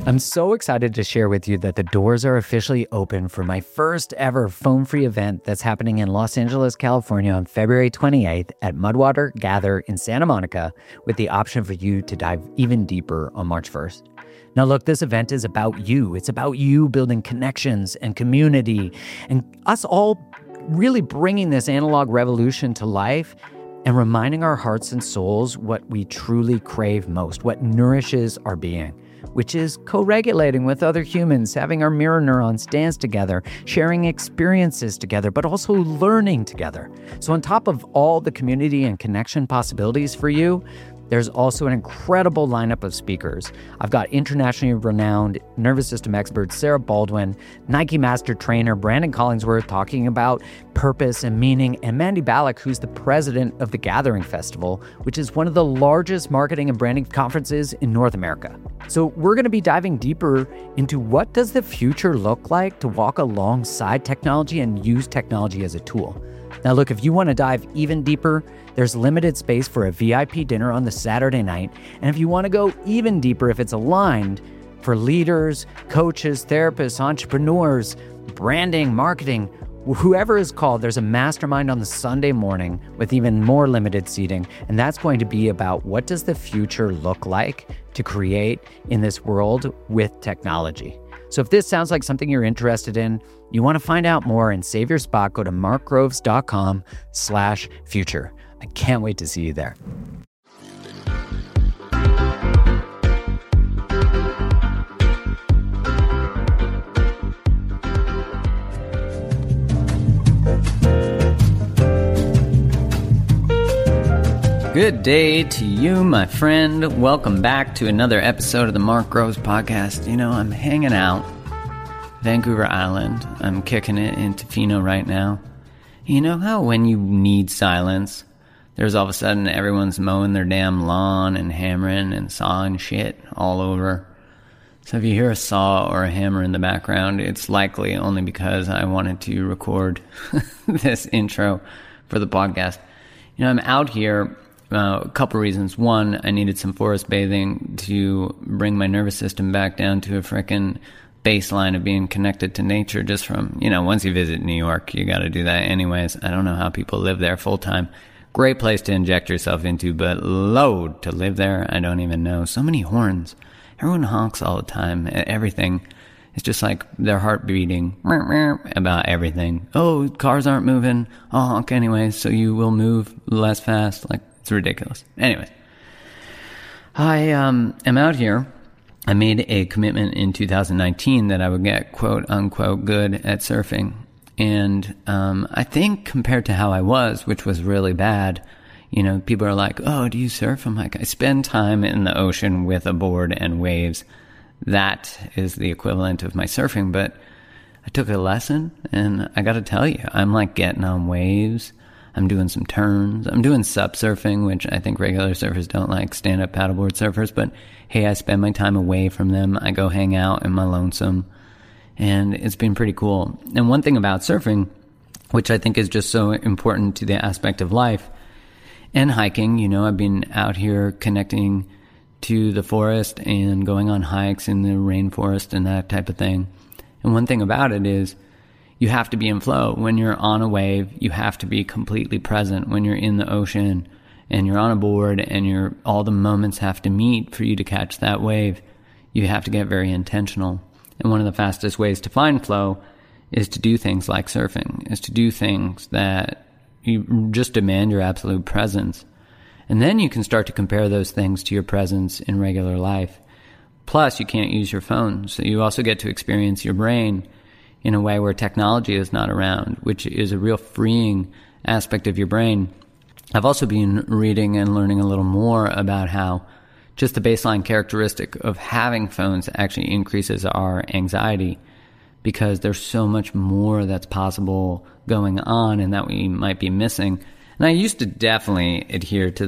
I'm so excited to share with you that the doors are officially open for my first ever phone-free event that's happening in Los Angeles, California on February 28th at Mudwater Gather in Santa Monica, with the option for you to dive even deeper on March 1st. Now look, this event is about you. It's about you building connections and community and us all really bringing this analog revolution to life and reminding our hearts and souls what we truly crave most, what nourishes our being, which is co-regulating with other humans, having our mirror neurons dance together, sharing experiences together, but also learning together. So on top of all the community and connection possibilities for you, there's also an incredible lineup of speakers. I've got internationally renowned nervous system expert Sarah Baldwin, Nike master trainer Brandon Collingsworth talking about purpose and meaning, and Mandy Ballack, who's the president of the Gathering Festival, which is one of the largest marketing and branding conferences in North America. So we're going to be diving deeper into what does the future look like to walk alongside technology and use technology as a tool. Now look, if you want to dive even deeper, there's limited space for a VIP dinner on the Saturday night. And if you want to go even deeper, if it's aligned for leaders, coaches, therapists, entrepreneurs, branding, marketing, whoever is called, there's a mastermind on the Sunday morning with even more limited seating. And that's going to be about what does the future look like to create in this world with technology. So if this sounds like something you're interested in, you want to find out more and save your spot, go to markgroves.com/future. I can't wait to see you there. Good day to you, my friend. Welcome back to another episode of the Mark Groves Podcast. You know, I'm hanging out, Vancouver Island. I'm kicking it in Tofino right now. You know how when you need silence, there's all of a sudden everyone's mowing their damn lawn and hammering and sawing shit all over. So if you hear a saw or a hammer in the background, it's likely only because I wanted to record this intro for the podcast. You know, I'm out here. A couple reasons. One, I needed some forest bathing to bring my nervous system back down to a frickin' baseline of being connected to nature just from, you know, once you visit New York, you got to do that anyways. I don't know how people live there full time. Great place to inject yourself into, but load to live there, I don't even know. So many horns. Everyone honks all the time. Everything. It's just like their heart beating about everything. Oh, cars aren't moving. I'll honk anyways, so you will move less fast. Like, it's ridiculous. Anyways, I am out here. I made a commitment in 2019 that I would get quote unquote good at surfing. And I think compared to how I was, which was really bad, you know, people are like, oh, do you surf? I'm like, I spend time in the ocean with a board and waves. That is the equivalent of my surfing. But I took a lesson, and I got to tell you, I'm like getting on waves. I'm doing some turns. I'm doing sup surfing, which I think regular surfers don't like, stand-up paddleboard surfers. But hey, I spend my time away from them. I go hang out in my lonesome. And it's been pretty cool. And one thing about surfing, which I think is just so important to the aspect of life, and hiking, you know, I've been out here connecting to the forest and going on hikes in the rainforest and that type of thing. And one thing about it is, you have to be in flow. When you're on a wave, you have to be completely present. When you're in the ocean and you're on a board and all the moments have to meet for you to catch that wave, you have to get very intentional. And one of the fastest ways to find flow is to do things like surfing, is to do things that you just demand your absolute presence. And then you can start to compare those things to your presence in regular life. Plus, you can't use your phone. So you also get to experience your brain in a way where technology is not around, which is a real freeing aspect of your brain. I've also been reading and learning a little more about how just the baseline characteristic of having phones actually increases our anxiety, because there's so much more that's possible going on and that we might be missing. And I used to definitely adhere to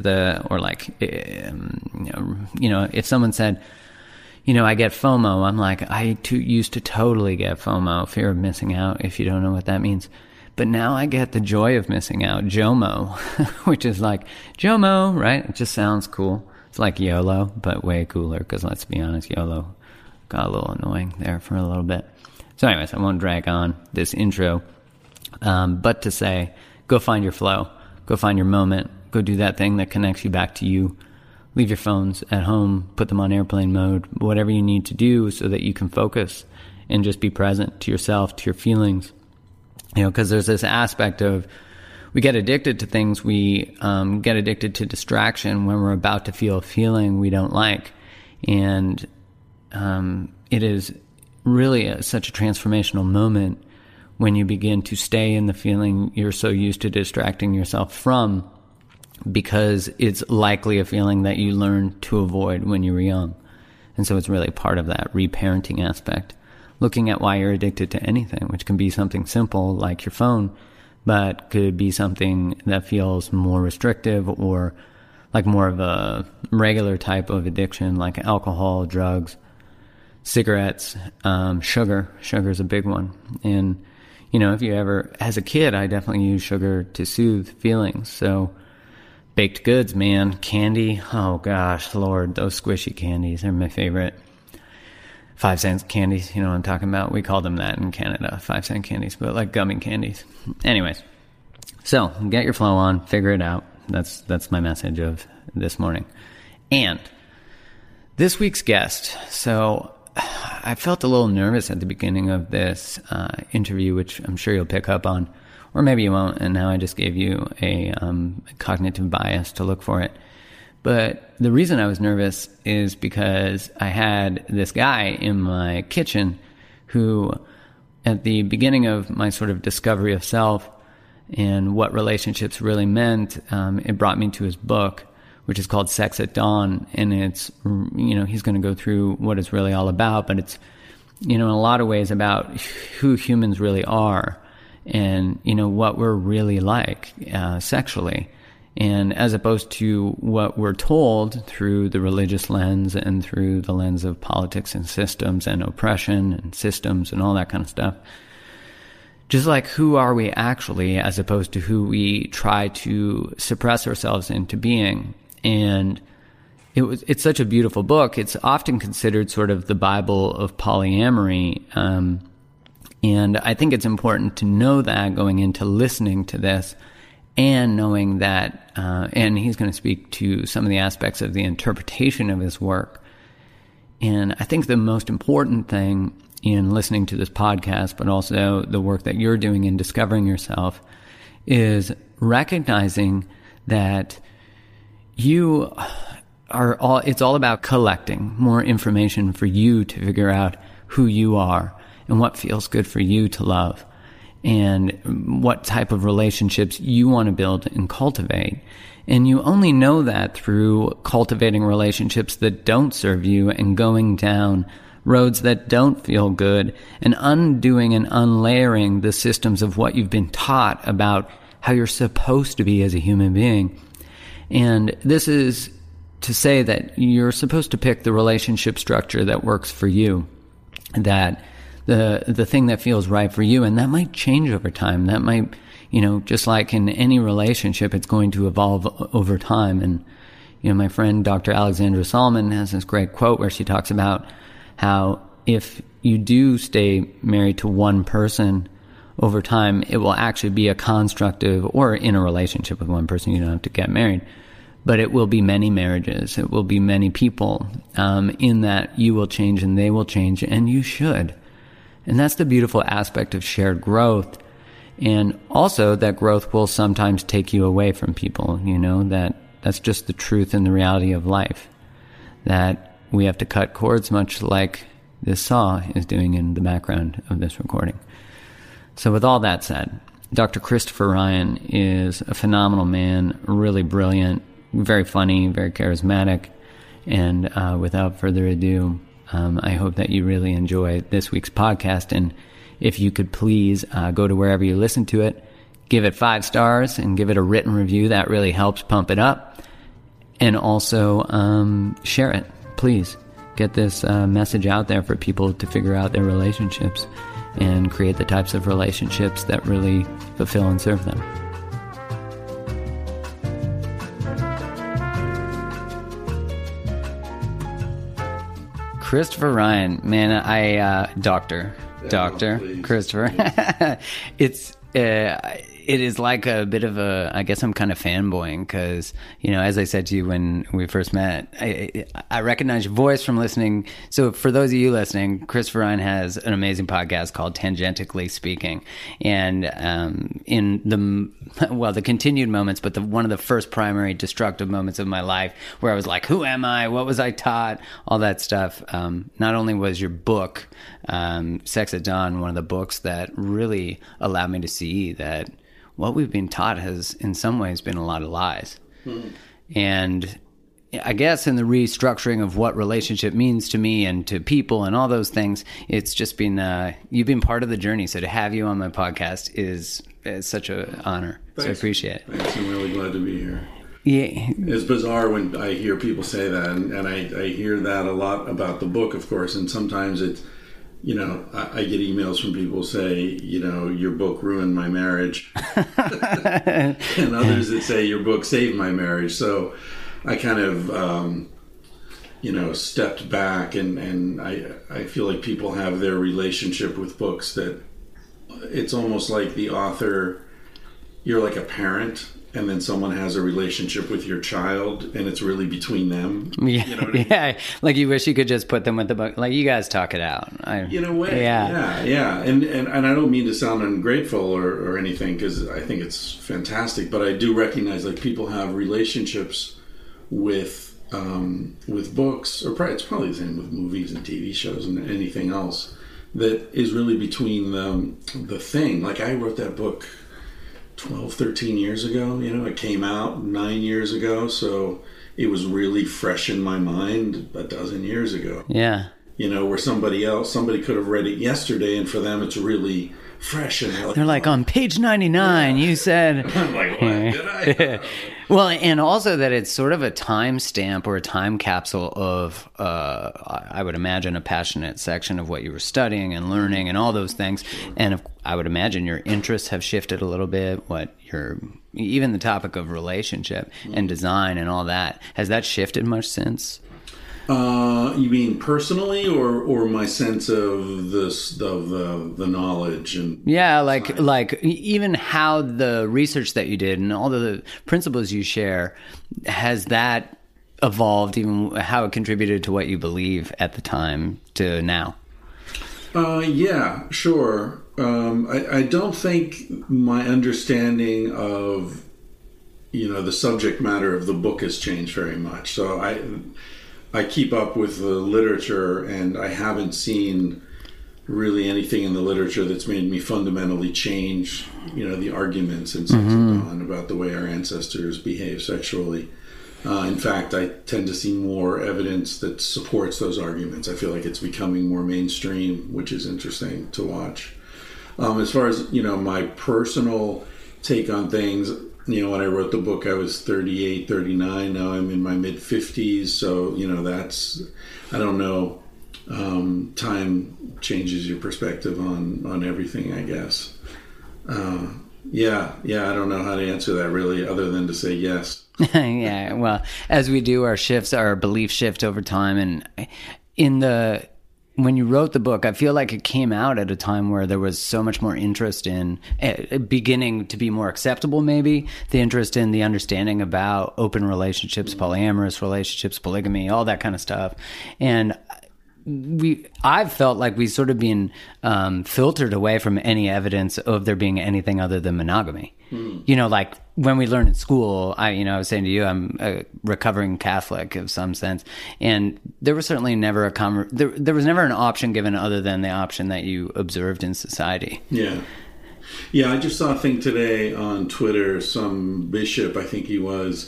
if someone said, you know, I get FOMO. I'm like, I used to totally get FOMO, fear of missing out, if you don't know what that means. But now I get the joy of missing out, JOMO, which is like, JOMO, right? It just sounds cool. It's like YOLO, but way cooler, because let's be honest, YOLO got a little annoying there for a little bit. So anyways, I won't drag on this intro, but to say, go find your flow, go find your moment, go do that thing that connects you back to you. Leave your phones at home, put them on airplane mode, whatever you need to do so that you can focus and just be present to yourself, to your feelings. Because there's this aspect of, we get addicted to things, we get addicted to distraction when we're about to feel a feeling we don't like. And it is really such a transformational moment when you begin to stay in the feeling you're so used to distracting yourself from, because it's likely a feeling that you learned to avoid when you were young. And so it's really part of that reparenting aspect. Looking at why you're addicted to anything, which can be something simple like your phone, but could be something that feels more restrictive or like more of a regular type of addiction, like alcohol, drugs, cigarettes, sugar. Sugar is a big one. And, if you ever, as a kid, I definitely used sugar to soothe feelings. So baked goods, man, candy, oh gosh, Lord, those squishy candies are my favorite. 5-cent candies, you know what I'm talking about? We call them that in Canada, 5-cent candies, but like gummy candies. Anyways, so get your flow on, figure it out. That's my message of this morning. And this week's guest, so I felt a little nervous at the beginning of this interview, which I'm sure you'll pick up on, or maybe you won't, and now I just gave you a cognitive bias to look for it. But the reason I was nervous is because I had this guy in my kitchen who, at the beginning of my sort of discovery of self and what relationships really meant, it brought me to his book, which is called Sex at Dawn. And it's, he's going to go through what it's really all about, but it's, in a lot of ways about who humans really are and, what we're really like sexually. And as opposed to what we're told through the religious lens and through the lens of politics and systems and oppression and systems and all that kind of stuff. Just like, who are we actually, as opposed to who we try to suppress ourselves into being. And it's such a beautiful book. It's often considered sort of the Bible of polyamory. And I think it's important to know that going into listening to this, and knowing that, and he's going to speak to some of the aspects of the interpretation of his work. And I think the most important thing in listening to this podcast, but also the work that you're doing in discovering yourself, is recognizing that it's all about collecting more information for you to figure out who you are and what feels good for you to love, and what type of relationships you want to build and cultivate. And you only know that through cultivating relationships that don't serve you and going down roads that don't feel good and undoing and unlayering the systems of what you've been taught about how you're supposed to be as a human being. And this is to say that you're supposed to pick the relationship structure that works for you, that the thing that feels right for you, and that might change over time. That might, just like in any relationship, it's going to evolve over time. And, my friend Dr. Alexandra Solomon has this great quote where she talks about how if you do stay married to one person over time, it will actually be a constructive, or in a relationship with one person, you don't have to get married, but it will be many marriages. It will be many people, in that you will change and they will change, and you should. And that's the beautiful aspect of shared growth. And also that growth will sometimes take you away from people, that's just the truth and the reality of life. That we have to cut cords, much like this saw is doing in the background of this recording. So with all that said, Dr. Christopher Ryan is a phenomenal man, really brilliant, very funny, very charismatic. And without further ado, I hope that you really enjoy this week's podcast. And if you could please go to wherever you listen to it, give it 5 stars and give it a written review. That really helps pump it up. And also share it. Please get this message out there for people to figure out their relationships and create the types of relationships that really fulfill and serve them. Christopher Ryan, man, Doctor Christopher. It is like a bit of a, I guess I'm kind of fanboying because, as I said to you when we first met, I recognize your voice from listening. So for those of you listening, Christopher Ryan has an amazing podcast called Tangentically Speaking. And in the continued moments, but one of the first primary destructive moments of my life where I was like, who am I? What was I taught? All that stuff. Not only was your book, Sex at Dawn, one of the books that really allowed me to see that what we've been taught has in some ways been a lot of lies. And I guess in the restructuring of what relationship means to me and to people and all those things, it's just been, you've been part of the journey. So to have you on my podcast is such an honor. Thanks. So I appreciate it. Thanks. I'm really glad to be here. Yeah. It's bizarre when I hear people say that, and I hear that a lot about the book, of course, and sometimes it's, I get emails from people say, your book ruined my marriage. And others that say your book saved my marriage. So I kind of, stepped back and I feel like people have their relationship with books that it's almost like the author, you're like a parent. And then someone has a relationship with your child, and it's really between them. Yeah, you know what I mean? Yeah. Like you wish you could just put them with the book. Like you guys talk it out. In a way, yeah. And I don't mean to sound ungrateful or anything, because I think it's fantastic. But I do recognize like people have relationships with books, or it's probably the same with movies and TV shows and anything else that is really between the thing. Like I wrote that book 12, 13 years ago, it came out 9 years ago, so it was really fresh in my mind a dozen years ago. Yeah. Where somebody could have read it yesterday, and for them it's really fresh. And they're like, on page 99, you said... I'm like, what did I? Well, and also that it's sort of a time stamp or a time capsule of, I would imagine, a passionate section of what you were studying and learning and all those things. And I would imagine your interests have shifted a little bit, even the topic of relationship and design and all that. Has that shifted much since? You mean personally, or my sense of the knowledge and like even how the research that you did and all the principles you share, has that evolved? Even how it contributed to what you believe at the time to now? Yeah, sure. I don't think my understanding of the subject matter of the book has changed very much. So I keep up with the literature, and I haven't seen really anything in the literature that's made me fundamentally change, the arguments in Sex at Dawn about the way our ancestors behave sexually. In fact, I tend to see more evidence that supports those arguments. I feel like it's becoming more mainstream, which is interesting to watch. As far as, my personal take on things, when I wrote the book, I was 38, 39. Now I'm in my mid-50s. So, that's, I don't know, time changes your perspective on everything, I guess. Yeah, I don't know how to answer that really, other than to say yes. Yeah, well, as we do, our beliefs shift over time. And when you wrote the book, I feel like it came out at a time where there was so much more interest in beginning to be more acceptable, maybe the interest in the understanding about open relationships, polyamorous relationships, polygamy, all that kind of stuff. And I've felt like we've sort of been filtered away from any evidence of there being anything other than monogamy. Like when we learn in school, I was saying to you, I'm a recovering Catholic of some sense, and there was certainly never there was never an option given other than the option that you observed in society. Yeah. I just saw a thing today on Twitter. Some bishop, I think he was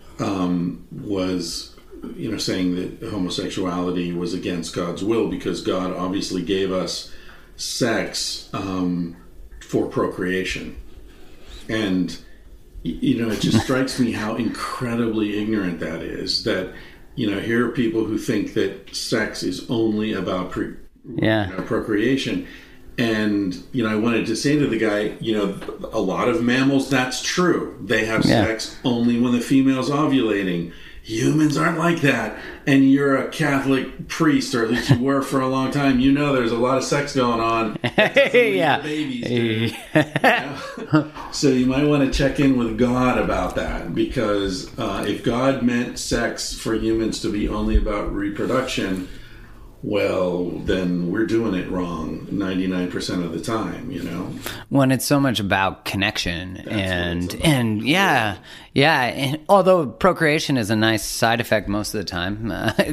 saying that homosexuality was against God's will because God obviously gave us sex for procreation. And, it just strikes me how incredibly ignorant that is, that, here are people who think that sex is only about procreation. And, I wanted to say to the guy, a lot of mammals, that's true. They have sex only when the female's ovulating. humans aren't like that. And you're a Catholic priest, or at least you were for a long time. You know there's a lot of sex going on. Yeah. Babies do. You know? So you might want to check in with God about that, because if God meant sex for humans to be only about reproduction, well, then we're doing it wrong 99% of the time, you know? When it's so much about connection and yeah. And although procreation is a nice side effect most of the time,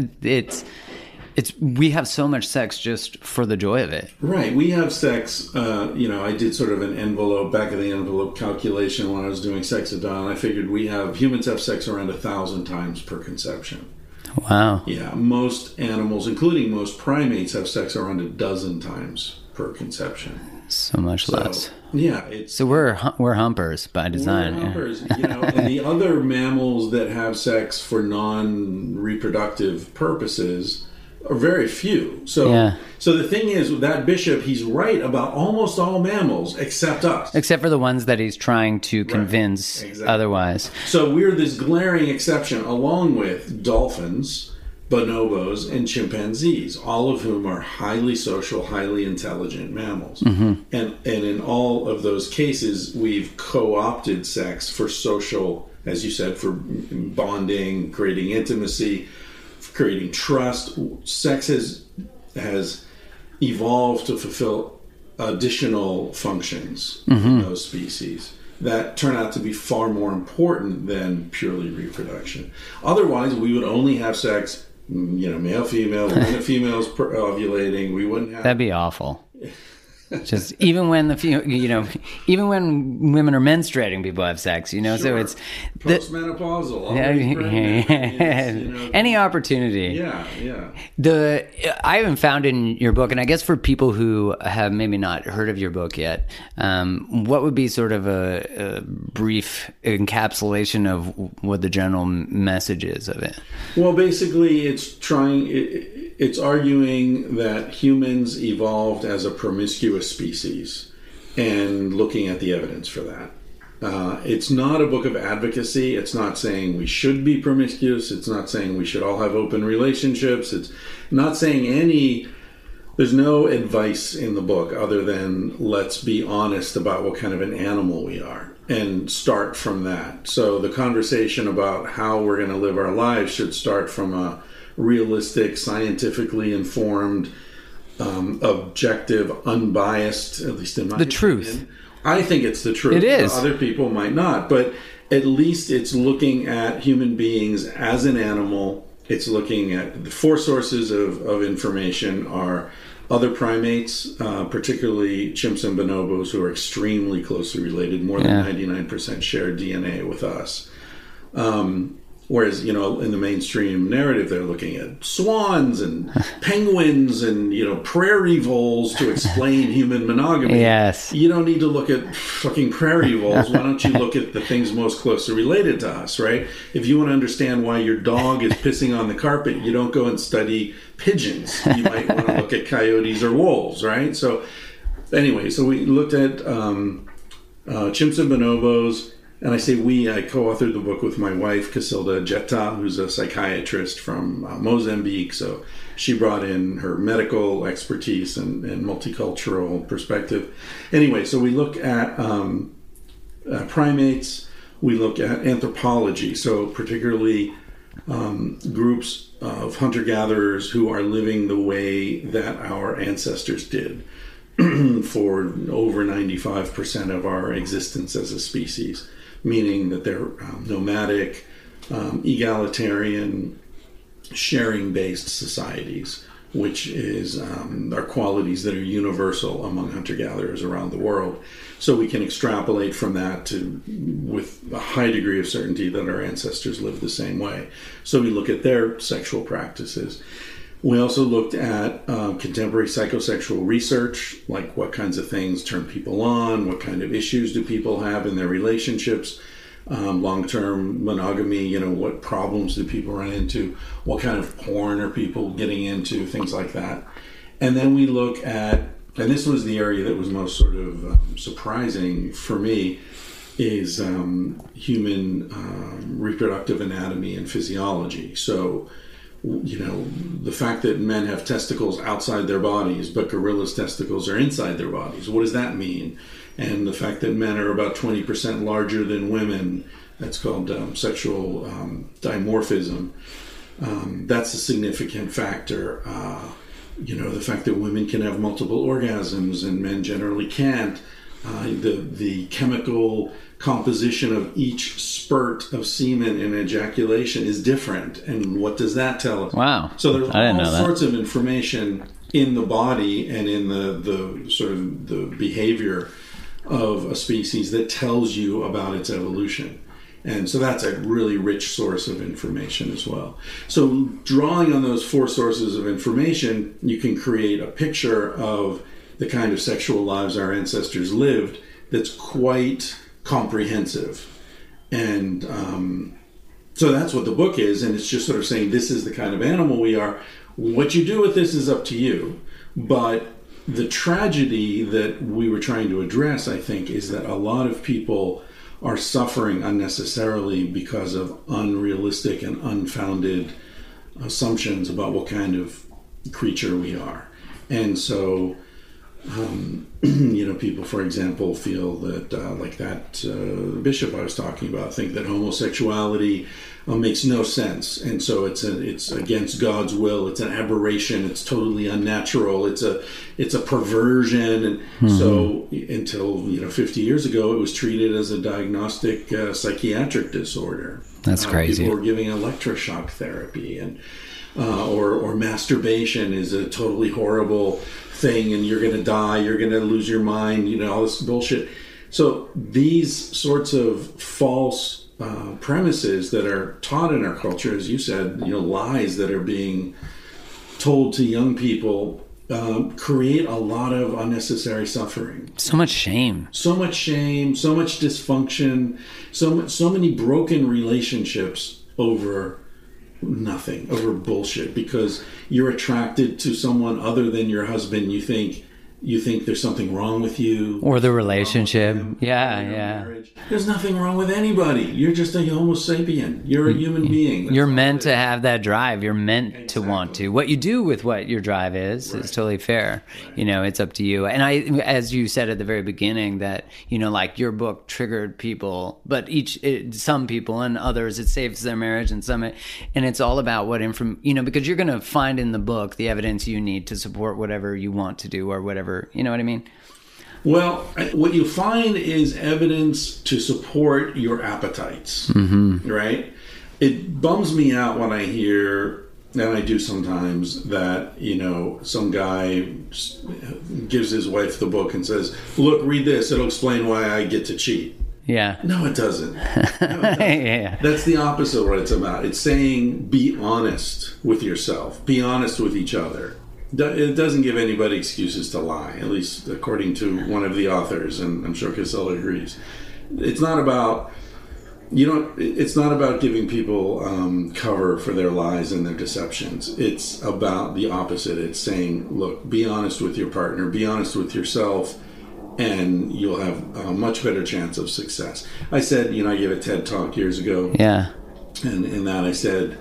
we have so much sex just for the joy of it. Right. We have sex, I did sort of an back of the envelope calculation when I was doing Sexadon. I figured humans have sex around 1,000 times per conception. Wow. Yeah, most animals, including most primates, have sex around 12 times per conception. So much less. Yeah, so we're humpers by design. We're humpers, and the other mammals that have sex for non-reproductive purposes are very few. So the thing is, that bishop, he's right about almost all mammals except us. Except for the ones that he's trying to convince otherwise. So we're this glaring exception, along with dolphins, bonobos, and chimpanzees, all of whom are highly social, highly intelligent mammals. Mm-hmm. And in all of those cases, we've co-opted sex for social, as you said, for bonding, creating intimacy, creating trust. Sex has evolved to fulfill additional functions in those species that turn out to be far more important than purely reproduction. Otherwise, we would only have sex, male, female, when the female's ovulating. We wouldn't have... That'd be awful. Just even when even when women are menstruating, people have sex. Sure. So it's postmenopausal. Any opportunity. I haven't found in your book, and I guess for people who have maybe not heard of your book yet, what would be sort of a brief encapsulation of what the general message is of it? Well, basically, it's arguing that humans evolved as a promiscuous species and looking at the evidence for that. It's not a book of advocacy. It's not saying we should be promiscuous. It's not saying we should all have open relationships. It's not saying there's no advice in the book other than let's be honest about what kind of an animal we are and start from that. So the conversation about how we're going to live our lives should start from a realistic, scientifically informed, objective, unbiased, at least in my opinion. Truth. I think it's the truth. It is. Other people might not, but at least it's looking at human beings as an animal. It's looking at the four sources of information are other primates, particularly chimps and bonobos, who are extremely closely related, more than 99% share DNA with us. Whereas, in the mainstream narrative, they're looking at swans and penguins and, prairie voles to explain human monogamy. Yes. You don't need to look at fucking prairie voles. Why don't you look at the things most closely related to us, right? If you want to understand why your dog is pissing on the carpet, you don't go and study pigeons. You might want to look at coyotes or wolves, right? So anyway, we looked at chimps and bonobos. And I say we, I co-authored the book with my wife, Casilda Jetta, who's a psychiatrist from Mozambique. So she brought in her medical expertise and multicultural perspective. Anyway, so we look at primates, we look at anthropology, so particularly groups of hunter-gatherers who are living the way that our ancestors did for over 95% of our existence as a species. Meaning that they're nomadic, egalitarian, sharing-based societies, which are qualities that are universal among hunter-gatherers around the world. So we can extrapolate from that with a high degree of certainty that our ancestors lived the same way. So we look at their sexual practices. We also looked at contemporary psychosexual research, like what kinds of things turn people on, what kind of issues do people have in their relationships, long-term monogamy, what problems do people run into, what kind of porn are people getting into, things like that. And then we look at, and this was the area that was most sort of surprising for me, is human reproductive anatomy and physiology. So, the fact that men have testicles outside their bodies, but gorillas' testicles are inside their bodies, what does that mean? And the fact that men are about 20% larger than women, that's called sexual dimorphism. That's a significant factor. The fact that women can have multiple orgasms and men generally can't. The chemical composition of each spurt of semen and ejaculation is different. And what does that tell us? Wow. So there's all sorts of information in the body and in the sort of the behavior of a species that tells you about its evolution. And so that's a really rich source of information as well. So drawing on those 4 sources of information, you can create a picture of the kind of sexual lives our ancestors lived that's quite comprehensive. And so that's what the book is, and it's just sort of saying this is the kind of animal we are. What you do with this is up to you. But the tragedy that we were trying to address, I think, is that a lot of people are suffering unnecessarily because of unrealistic and unfounded assumptions about what kind of creature we are. And so, people, for example, feel that, like that bishop I was talking about, think that homosexuality makes no sense, and so it's against God's will. It's an aberration. It's totally unnatural. It's a perversion. And so until 50 years ago, it was treated as a diagnostic psychiatric disorder. That's crazy. People were giving electroshock therapy, and or masturbation is a totally horrible thing, and you're going to die. You're going to lose your mind. All this bullshit. So these sorts of false premises that are taught in our culture, as you said, lies that are being told to young people, create a lot of unnecessary suffering. So much shame. So much dysfunction, so many broken relationships over nothing, over bullshit, because you're attracted to someone other than your husband. You think there's something wrong with you. Or the relationship. Yeah. There's nothing wrong with anybody. You're just a homo sapien. You're a human being. You're meant to have that drive. You're meant to want to. What you do with what your drive is totally fair. Right. It's up to you. And as you said at the very beginning, that, like your book triggered people, but some people and others, it saves their marriage, and it's all about what because you're going to find in the book the evidence you need to support whatever you want to do or whatever. You know what I mean? Well, what you find is evidence to support your appetites, right? It bums me out when I hear, and I do sometimes, that, some guy gives his wife the book and says, look, read this, it'll explain why I get to cheat. Yeah. No, it doesn't. Yeah. That's the opposite of what it's about. It's saying be honest with yourself, be honest with each other. It doesn't give anybody excuses to lie, at least according to one of the authors, and I'm sure Casella agrees. It's not about, it's not about giving people cover for their lies and their deceptions. It's about the opposite. It's saying, look, be honest with your partner, be honest with yourself, and you'll have a much better chance of success. I said, I gave a TED Talk years ago. Yeah. And in that I said,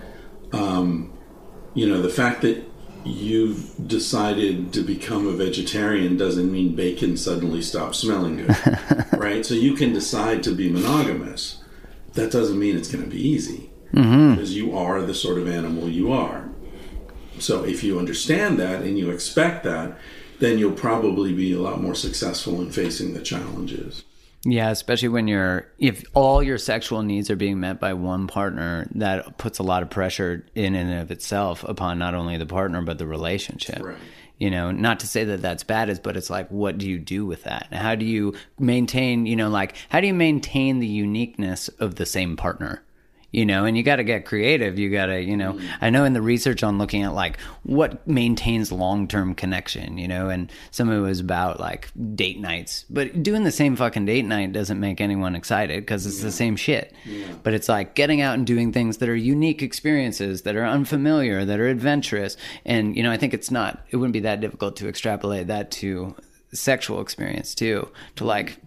the fact that you've decided to become a vegetarian doesn't mean bacon suddenly stops smelling good, right? So you can decide to be monogamous. That doesn't mean it's going to be easy, because you are the sort of animal you are. So if you understand that and you expect that, then you'll probably be a lot more successful in facing the challenges. Yeah, especially if all your sexual needs are being met by one partner, that puts a lot of pressure in and of itself upon not only the partner, but the relationship. Right. Not to say that that's bad, but it's like, what do you do with that? How do you maintain, how do you maintain the uniqueness of the same partner? And you got to get creative. You got to, I know in the research on looking at like what maintains long-term connection, and some of it was about like date nights, but doing the same fucking date night doesn't make anyone excited because it's the same shit. Yeah. But it's like getting out and doing things that are unique experiences, that are unfamiliar, that are adventurous. And, I think it wouldn't be that difficult to extrapolate that to sexual experience too, to like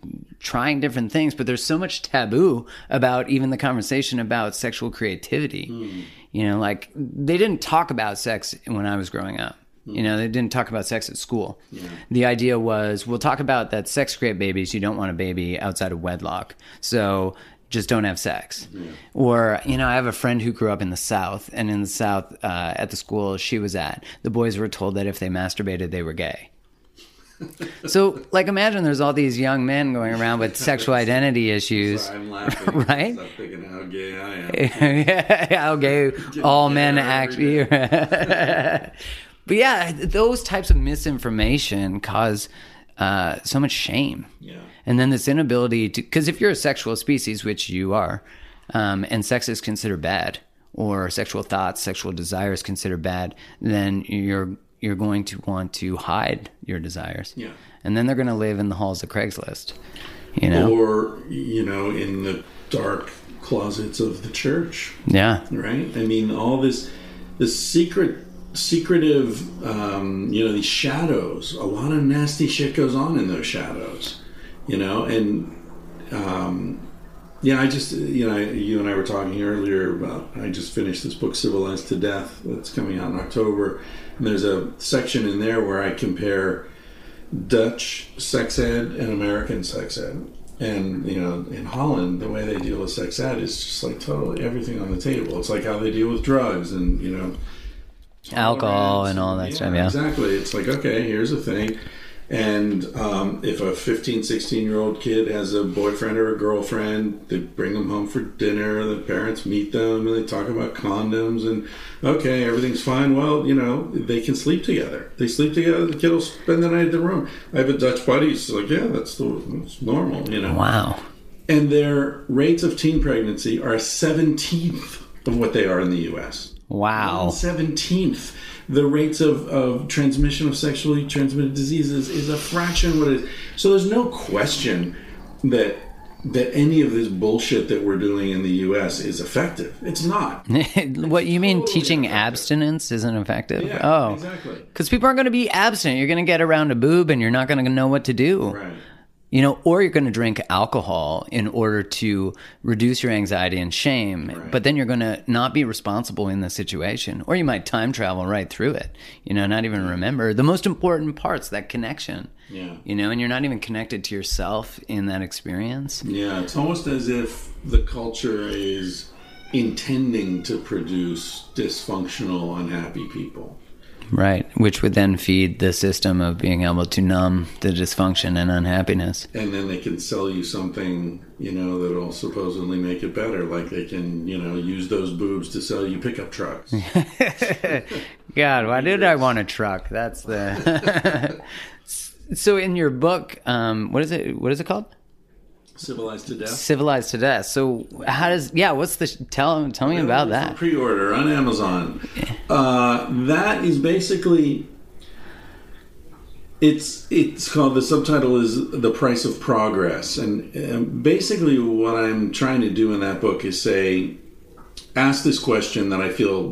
trying different things, but there's so much taboo about even the conversation about sexual creativity. You know, like they didn't talk about sex when I was growing up. You know, they didn't talk about sex at school. Yeah. The idea was, we'll talk about that sex create babies. You don't want a baby outside of wedlock. So just don't have sex. Yeah. Or, you know, I have a friend who grew up in the South, and in the South, at the school she was at, the boys were told that if they masturbated, they were gay. So, like, imagine there's all these young men going around with sexual identity issues. Sorry, I'm laughing. Right? I'm thinking how gay I am. How gay all men actually. But yeah, those types of misinformation cause so much shame. Yeah. And then this inability to, because if you're a sexual species, which you are, and sex is considered bad, or sexual thoughts, sexual desires considered bad, then you're going to want to hide your desires. Yeah. And then they're going to live in the halls of Craigslist, you know? Or, you know, in the dark closets of the church. Yeah. Right? I mean, all this secretive, you know, these shadows, a lot of nasty shit goes on in those shadows, you know? And, yeah, I just, you know, you and I were talking earlier about, I just finished this book, Civilized to Death, that's coming out in October. And there's a section in there where I compare Dutch sex ed and American sex ed. And, you know, in Holland, the way they deal with sex ed is just like totally everything on the table. It's like how they deal with drugs and, you know, alcohol and all that stuff. Yeah, exactly. It's like, okay, here's the thing. And if a 15, 16-year-old kid has a boyfriend or a girlfriend, they bring them home for dinner, the parents meet them, and they talk about condoms, and okay, everything's fine. Well, you know, they can sleep together. They sleep together, the kid will spend the night at the room. I have a Dutch buddy who's like, yeah, that's normal, you know. Wow. And their rates of teen pregnancy are a 17th of what they are in the U.S. Wow. 1/17. The rates of transmission of sexually transmitted diseases is a fraction of what it is. So there's no question that any of this bullshit that we're doing in the U.S. is effective. It's not. What you mean, teaching abstinence isn't effective? Yeah, oh, exactly. Because people aren't going to be abstinent. You're going to get around a boob and you're not going to know what to do. Right. You know, or you're going to drink alcohol in order to reduce your anxiety and shame, right. But then you're going to not be responsible in the situation. Or you might time travel right through it, you know, not even remember the most important parts, that connection. Yeah. You know, and you're not even connected to yourself in that experience. Yeah, it's almost as if the culture is intending to produce dysfunctional, unhappy people. Right, which would then feed the system of being able to numb the dysfunction and unhappiness. And then they can sell you something, you know, that'll supposedly make it better. Like they can, you know, use those boobs to sell you pickup trucks. God, why did I want a truck? That's the... So in your book, what is it called? Civilized to Death. Civilized to Death. So how does... Yeah, what's the... Tell me about that. Pre-order on Amazon. That is basically... It's called... The subtitle is The Price of Progress. And basically what I'm trying to do in that book is say... Ask this question that I feel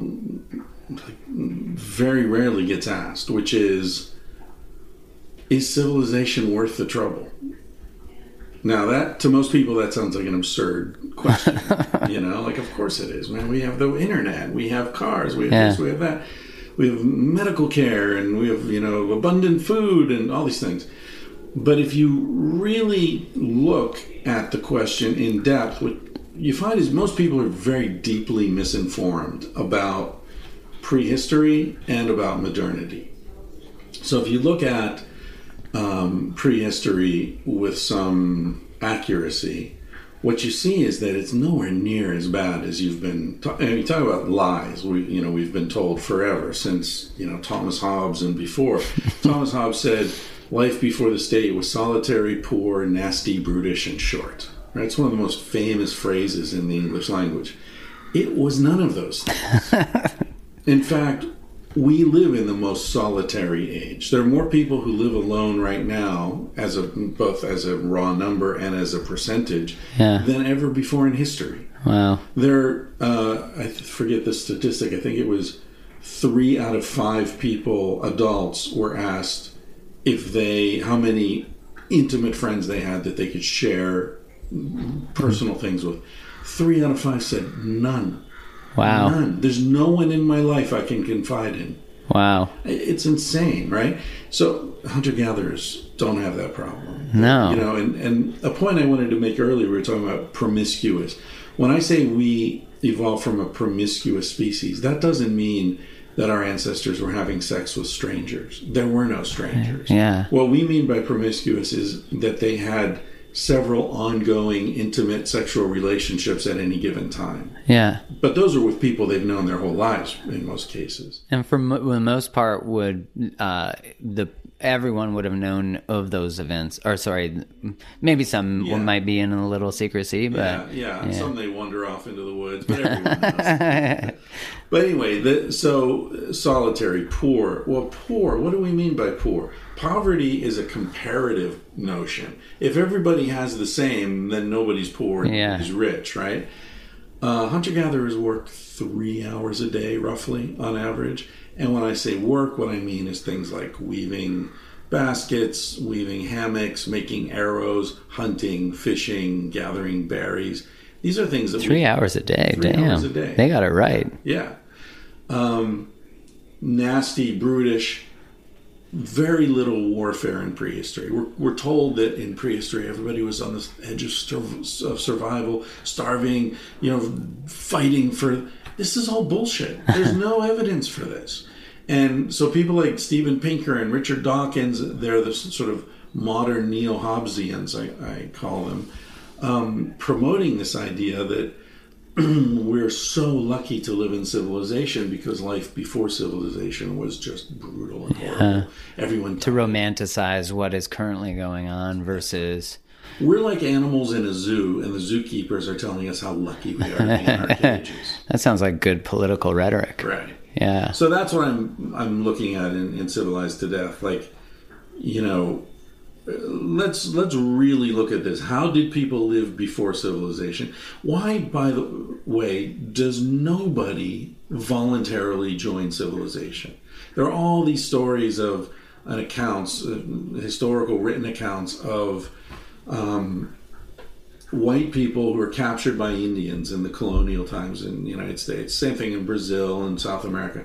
very rarely gets asked, which is civilization worth the trouble? Now, that, to most people, that sounds like an absurd question. You know, like, of course it is, man. We have the internet, we have cars, we have this, we have that. We have medical care, and we have, you know, abundant food, and all these things. But if you really look at the question in depth, what you find is most people are very deeply misinformed about prehistory and about modernity. So if you look at prehistory with some accuracy, what you see is that it's nowhere near as bad as you've been. You talk about lies. We've been told forever since Thomas Hobbes and before. Thomas Hobbes said, "Life before the state was solitary, poor, nasty, brutish, and short." Right? It's one of the most famous phrases in the English language. It was none of those things. In fact, we live in the most solitary age. There are more people who live alone right now, both as a raw number and as a percentage, than ever before in history. Wow. I forget the statistic. I think it was 3 out of 5 people, adults, were asked how many intimate friends they had that they could share personal things with. 3 out of 5 said none. Wow. None. There's no one in my life I can confide in. Wow. It's insane, right? So hunter-gatherers don't have that problem. No. You know, and a point I wanted to make earlier, we were talking about promiscuous. When I say we evolved from a promiscuous species, that doesn't mean that our ancestors were having sex with strangers. There were no strangers. Yeah. What we mean by promiscuous is that they had several ongoing, intimate sexual relationships at any given time. Yeah. But those are with people they've known their whole lives in most cases. And for the most part, would everyone would have known of those events? Or sorry, maybe some might be in a little secrecy, but yeah. Some they wander off into the woods, but everyone knows. But anyway, so solitary, poor. Well, poor. What do we mean by poor? Poverty is a comparative notion. If everybody has the same, then nobody's poor and nobody's rich, right? Hunter-gatherers work 3 hours a day, roughly, on average. And when I say work, what I mean is things like weaving baskets, weaving hammocks, making arrows, hunting, fishing, gathering berries. These are things that 3 hours a day. 3 Damn. hours a day. They got it right. Yeah. Nasty, brutish, very little warfare in prehistory. We're told that in prehistory everybody was on the edge of survival, starving, fighting for... This is all bullshit. There's no evidence for this. And so people like Steven Pinker and Richard Dawkins, they're the sort of modern neo-Hobbesians, I call them, promoting this idea that we're so lucky to live in civilization because life before civilization was just brutal and horrible. Everyone to romanticize what is currently going on versus... We're like animals in a zoo, and the zookeepers are telling us how lucky we are to be in our cages. That sounds like good political rhetoric. Right. Yeah. So that's what I'm looking at in Civilized to Death. Like, let's really look at this. How did people live before civilization? Why, by the way, does nobody voluntarily join civilization? There are all these stories of accounts, historical written accounts of white people who were captured by Indians in the colonial times in the United States. Same thing in Brazil and South America.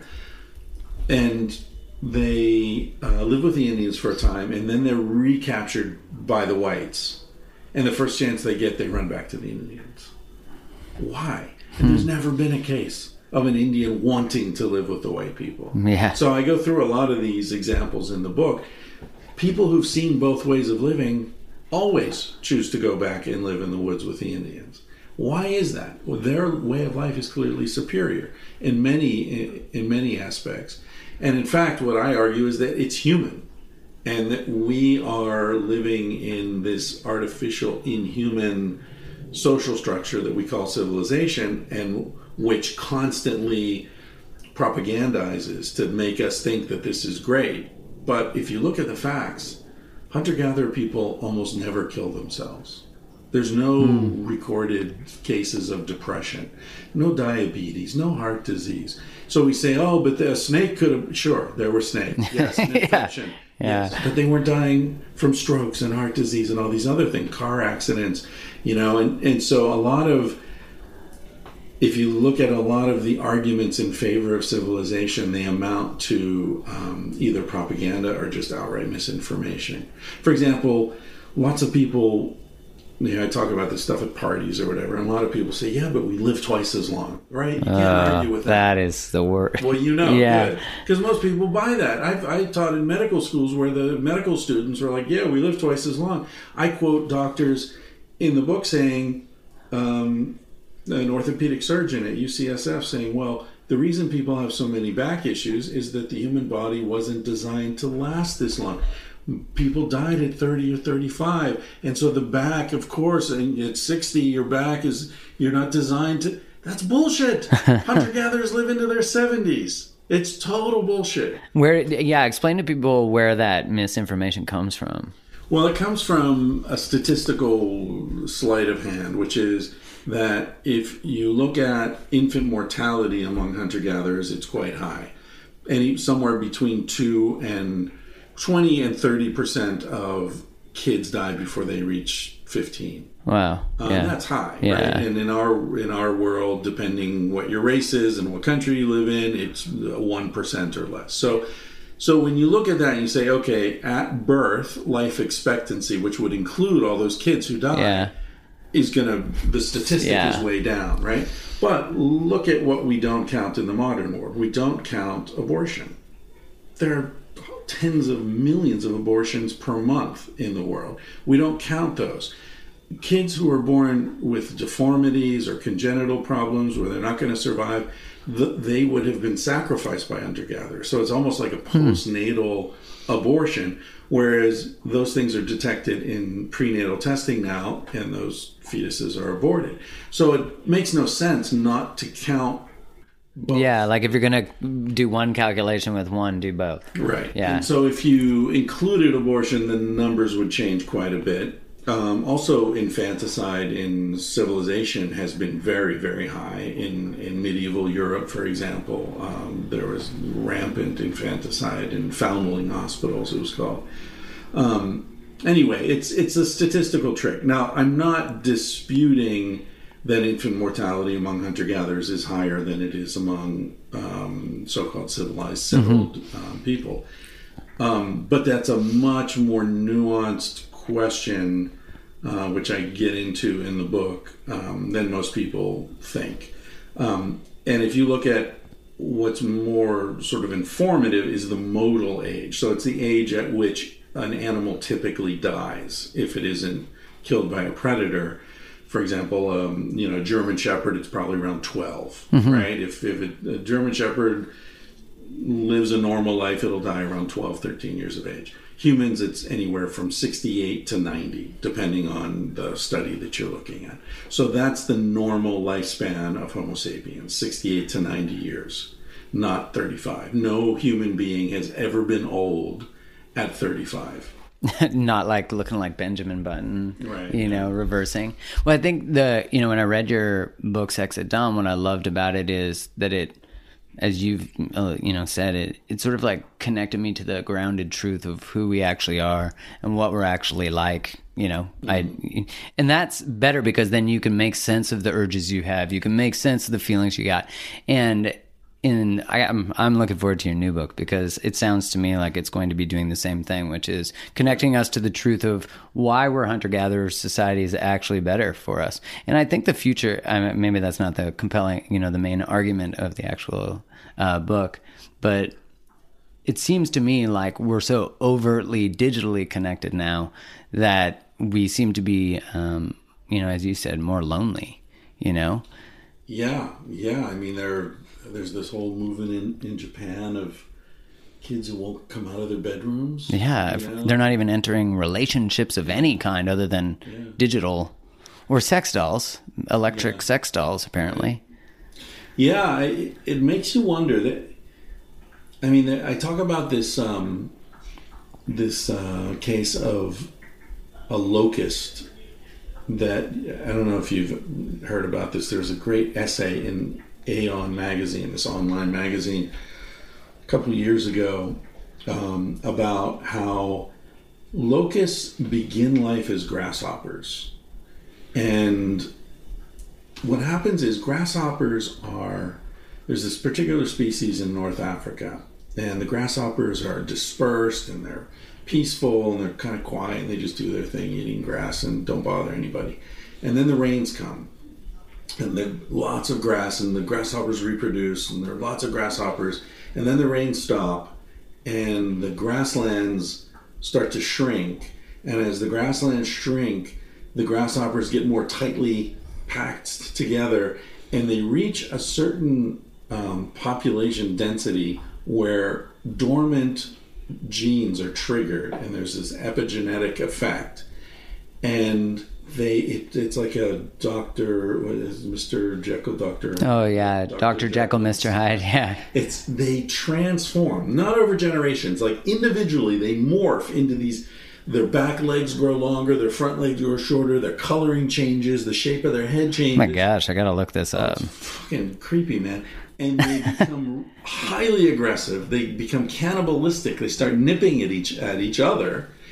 And they live with the Indians for a time, and then they're recaptured by the whites. And the first chance they get, they run back to the Indians. Why? And there's never been a case of an Indian wanting to live with the white people. Yeah. So I go through a lot of these examples in the book. People who've seen both ways of living always choose to go back and live in the woods with the Indians. Why is that? Well, their way of life is clearly superior in many aspects. And in fact, what I argue is that it's human, and that we are living in this artificial, inhuman social structure that we call civilization, and which constantly propagandizes to make us think that this is great. But if you look at the facts, hunter-gatherer people almost never kill themselves. There's no recorded cases of depression, no diabetes, no heart disease. So we say, oh, but the snake could have... Sure, there were snakes. Yes, an infection. Yes, but they weren't dying from strokes and heart disease and all these other things, car accidents, And so a lot of... If you look at a lot of the arguments in favor of civilization, they amount to either propaganda or just outright misinformation. For example, lots of people, I talk about this stuff at parties or whatever, and a lot of people say, yeah, but we live twice as long, right? You can't argue with that. That is the word. Well, yeah. Because most people buy that. I taught in medical schools where the medical students were like, yeah, we live twice as long. I quote doctors in the book saying... an orthopedic surgeon at UCSF saying, well, the reason people have so many back issues is that the human body wasn't designed to last this long. People died at 30 or 35. And so the back, of course, and at 60, you're not designed to... That's bullshit. Hunter-gatherers live into their 70s. It's total bullshit. Explain to people where that misinformation comes from. Well, it comes from a statistical sleight of hand, which is that if you look at infant mortality among hunter-gatherers, it's quite high. Somewhere between 20 and 30% of kids die before they reach 15. Wow. Yeah. That's high, Yeah. right? And in our world, depending what your race is and what country you live in, it's 1% or less. So when you look at that and you say, okay, at birth, life expectancy, which would include all those kids who die, the statistic is way down, right? But look at what we don't count in the modern world. We don't count abortion. There are tens of millions of abortions per month in the world. We don't count those. Kids who are born with deformities or congenital problems where they're not going to survive, they would have been sacrificed by hunter-gatherers. So it's almost like a postnatal abortion, whereas those things are detected in prenatal testing now, and those fetuses are aborted. So it makes no sense not to count both. Yeah, like if you're going to do one calculation with one, do both. Right. Yeah. And so if you included abortion, the numbers would change quite a bit. Also, infanticide in civilization has been very, very high. In medieval Europe, for example, there was rampant infanticide in foundling hospitals, it was called. Anyway, it's a statistical trick. Now, I'm not disputing that infant mortality among hunter-gatherers is higher than it is among so-called civilized people. But that's a much more nuanced question, which I get into in the book, than most people think. And if you look at what's more sort of informative is the modal age. So it's the age at which an animal typically dies if it isn't killed by a predator. For example, a German Shepherd, it's probably around 12, right? If a German Shepherd lives a normal life, it'll die around 12, 13 years of age. Humans, it's anywhere from 68 to 90, depending on the study that you're looking at. So that's the normal lifespan of Homo sapiens, 68 to 90 years, not 35. No human being has ever been old at 35. Not like looking like Benjamin Button, right? Reversing. Well, I think when I read your book, Sex at Dawn, what I loved about it is that it, as you've said, it sort of like connected me to the grounded truth of who we actually are and what we're actually like. And that's better because then you can make sense of the urges you have. You can make sense of the feelings you got, and I'm looking forward to your new book because it sounds to me like it's going to be doing the same thing, which is connecting us to the truth of why we're hunter-gatherer society is actually better for us. And I think the future, maybe that's not the compelling, the main argument of the actual book, but it seems to me like we're so overtly digitally connected now that we seem to be, as you said, more lonely, Yeah. I mean, there's this whole movement in Japan of kids who won't come out of their bedrooms. Yeah, they're not even entering relationships of any kind other than digital or sex dolls, electric sex dolls, apparently. Yeah, it makes you wonder that. I mean, I talk about this case of a locust that, I don't know if you've heard about this. There's a great essay in Aeon magazine, this online magazine, a couple of years ago, about how locusts begin life as grasshoppers. And what happens is there's this particular species in North Africa, and the grasshoppers are dispersed and they're peaceful and they're kind of quiet and they just do their thing, eating grass and don't bother anybody. And then the rains come. And there are lots of grass, and the grasshoppers reproduce, and there are lots of grasshoppers. And then the rains stop, and the grasslands start to shrink. And as the grasslands shrink, the grasshoppers get more tightly packed together, and they reach a certain population density where dormant genes are triggered, and there's this epigenetic effect. And it's like a doctor, what is Mr. Jekyll, Dr. Oh yeah, Dr. Jekyll, Mr. Hyde, yeah. They transform, not over generations, like individually they morph into these, their back legs grow longer, their front legs grow shorter, their coloring changes, the shape of their head changes. Oh my gosh, I gotta look this up. It's fucking creepy, man. And they become highly aggressive, they become cannibalistic, they start nipping at each other.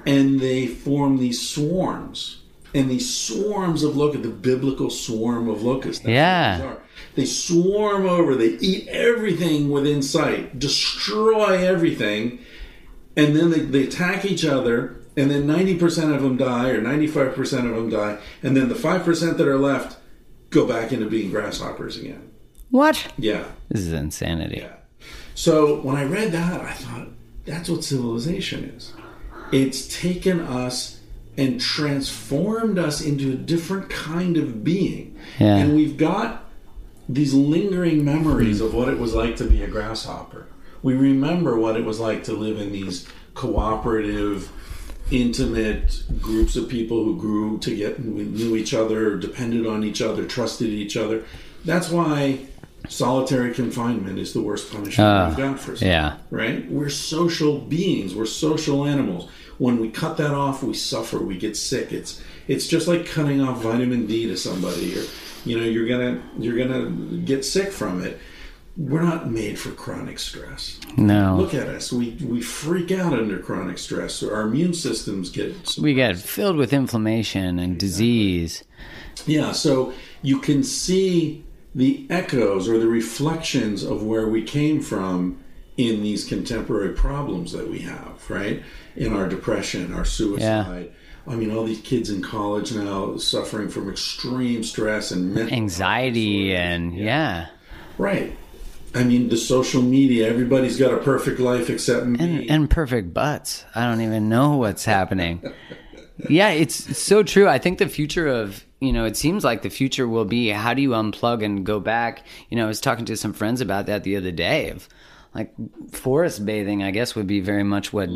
and they form these swarms. And these swarms of locusts, the biblical swarm of locusts. That's Yeah. what these are. They swarm over, they eat everything within sight, destroy everything, and then they attack each other, and then 90% of them die, or 95% of them die, and then the 5% that are left go back into being grasshoppers again. What? Yeah. This is insanity. Yeah. So when I read that, I thought, that's what civilization is. It's taken us and transformed us into a different kind of being. Yeah. And we've got these lingering memories of what it was like to be a grasshopper. We remember what it was like to live in these cooperative, intimate groups of people who grew to get, knew each other, depended on each other, trusted each other. That's why solitary confinement is the worst punishment we've got for someone, right? We're social beings. We're social animals. When we cut that off, we suffer. We get sick. It's just like cutting off vitamin D to somebody, or you're gonna get sick from it. We're not made for chronic stress. No. Look at us. We freak out under chronic stress. So our immune systems get suppressed. We get filled with inflammation and disease. Yeah, so you can see the echoes or the reflections of where we came from in these contemporary problems that we have, right? In our depression, our suicide. I mean, all these kids in college now suffering from extreme stress and mental anxiety and Right. I mean, the social media, everybody's got a perfect life except me. And perfect butts. I don't even know what's happening. Yeah, it's so true. I think the future of, it seems like the future will be, how do you unplug and go back? I was talking to some friends about that the other day, of like forest bathing, I guess, would be very much what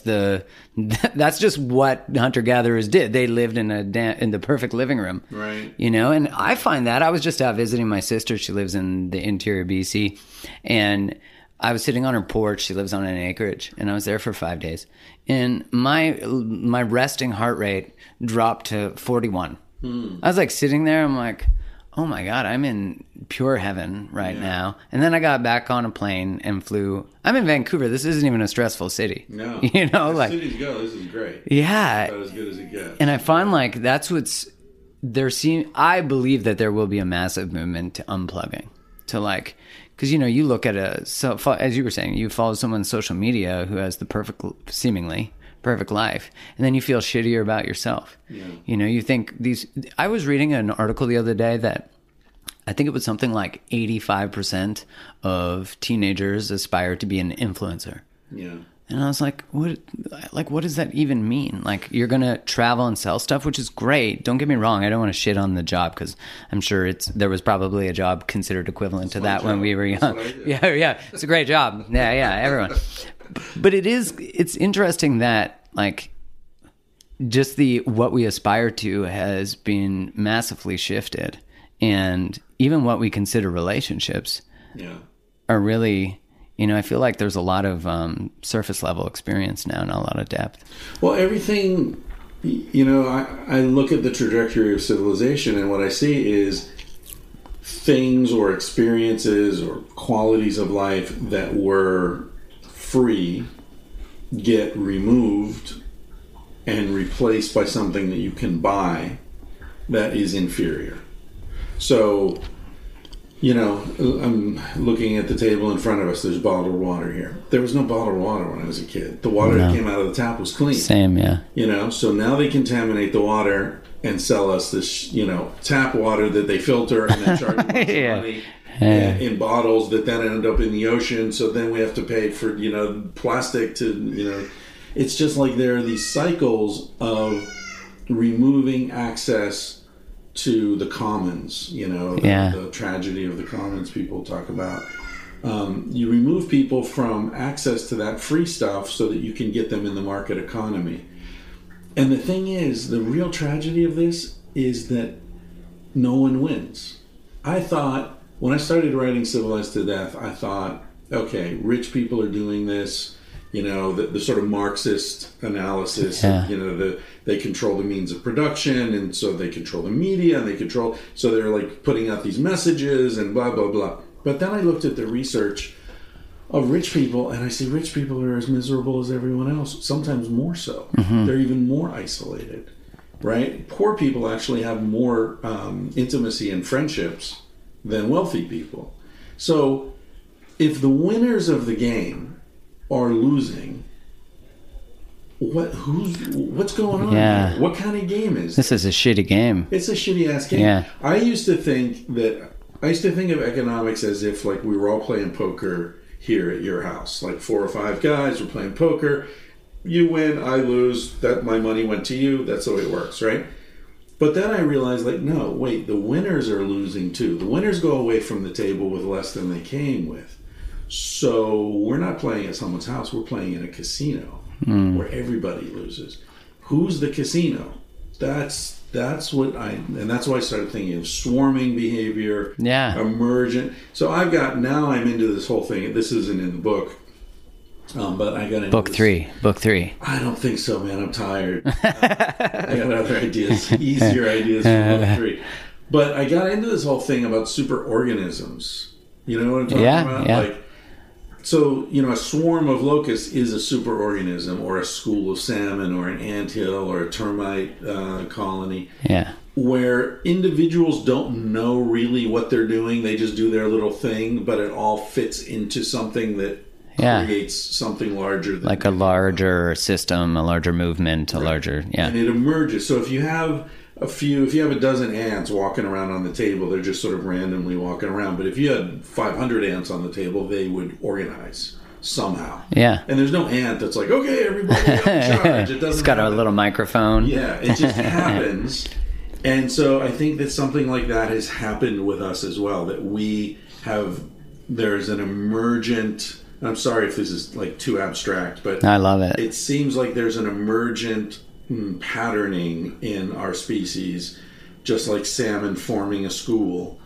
that's just what hunter-gatherers did. They lived in the perfect living room. Right. And I find that I was just out visiting my sister. She lives in the interior BC, and I was sitting on her porch. She lives on an acreage, and I was there for 5 days. And my resting heart rate dropped to 41. I was like sitting there. I'm like, oh my God, I'm in pure heaven right now. And then I got back on a plane and flew. I'm in Vancouver. This isn't even a stressful city. No. Like cities go, this is great. Yeah. About as good as it gets. And I find like that's what's I believe that there will be a massive movement to unplugging, to like, because you look at as you were saying, you follow someone's social media who has the seemingly perfect life, and then you feel shittier about yourself. You think I was reading an article the other day that I think it was something like 85% of teenagers aspire to be an influencer. And I was like, what does that even mean? Like, you're going to travel and sell stuff, which is great. Don't get me wrong. I don't want to shit on the job, because I'm sure there was probably a job considered equivalent to that when we were young. Yeah. It's a great job. Yeah, everyone. But it's interesting that like just what we aspire to has been massively shifted, and even what we consider relationships are really, I feel like there's a lot of surface level experience now, not a lot of depth. Well, everything, I look at the trajectory of civilization, and what I see is things or experiences or qualities of life that were free get removed and replaced by something that you can buy that is inferior. So, I'm looking at the table in front of us. There's bottled water here. There was no bottled water when I was a kid. The water that came out of the tap was clean. Same, yeah. So now they contaminate the water and sell us this, tap water that they filter and then charge us money in bottles that then end up in the ocean. So then we have to pay for, plastic to, it's just like there are these cycles of removing access to the commons, the tragedy of the commons people talk about. You remove people from access to that free stuff so that you can get them in the market economy. And the thing is, the real tragedy of this is that no one wins. I thought, when I started writing Civilized to Death, I thought, okay, rich people are doing this, the sort of Marxist analysis, they control the means of production, and so they control the media, and so they're like putting out these messages and blah, blah, blah. But then I looked at the research of rich people, and I see rich people are as miserable as everyone else, sometimes more so. They're even more isolated, right? Poor people actually have more intimacy and friendships than wealthy people. So if the winners of the game are losing, what's going on here? What kind of game is this? Is a shitty game. It's a shitty ass game. Yeah. I used to think of economics as if like we were all playing poker here at your house. Like 4 or 5 guys were playing poker. You win, I lose, that my money went to you. That's the way it works, right? But then I realized, like, no, wait, the winners are losing too. The winners go away from the table with less than they came with. So we're not playing at someone's house. We're playing in a casino where everybody loses. Who's the casino? That's what and that's why I started thinking of swarming behavior, emergent. So I'm into this whole thing. This isn't in the book, but I got into Book three. I don't think so, man. I'm tired. I got other ideas, easier ideas for book 3. But I got into this whole thing about superorganisms. You know what I'm talking about? Yeah. Like, so, a swarm of locusts is a superorganism, or a school of salmon, or an anthill, or a termite colony. Yeah. Where individuals don't know really what they're doing. They just do their little thing, but it all fits into something that creates something larger. Like a larger system, a larger movement, a larger, And it emerges. So if you have a dozen ants walking around on the table, they're just sort of randomly walking around. But if you had 500 ants on the table, they would organize somehow. Yeah. And there's no ant that's like, okay, everybody up in charge. It doesn't It's got a little microphone. Yeah, it just happens. And so I think that something like that has happened with us as well, that there's an emergent, I'm sorry if this is like too abstract, but I love it. It seems like there's an emergent patterning in our species, just like salmon forming a school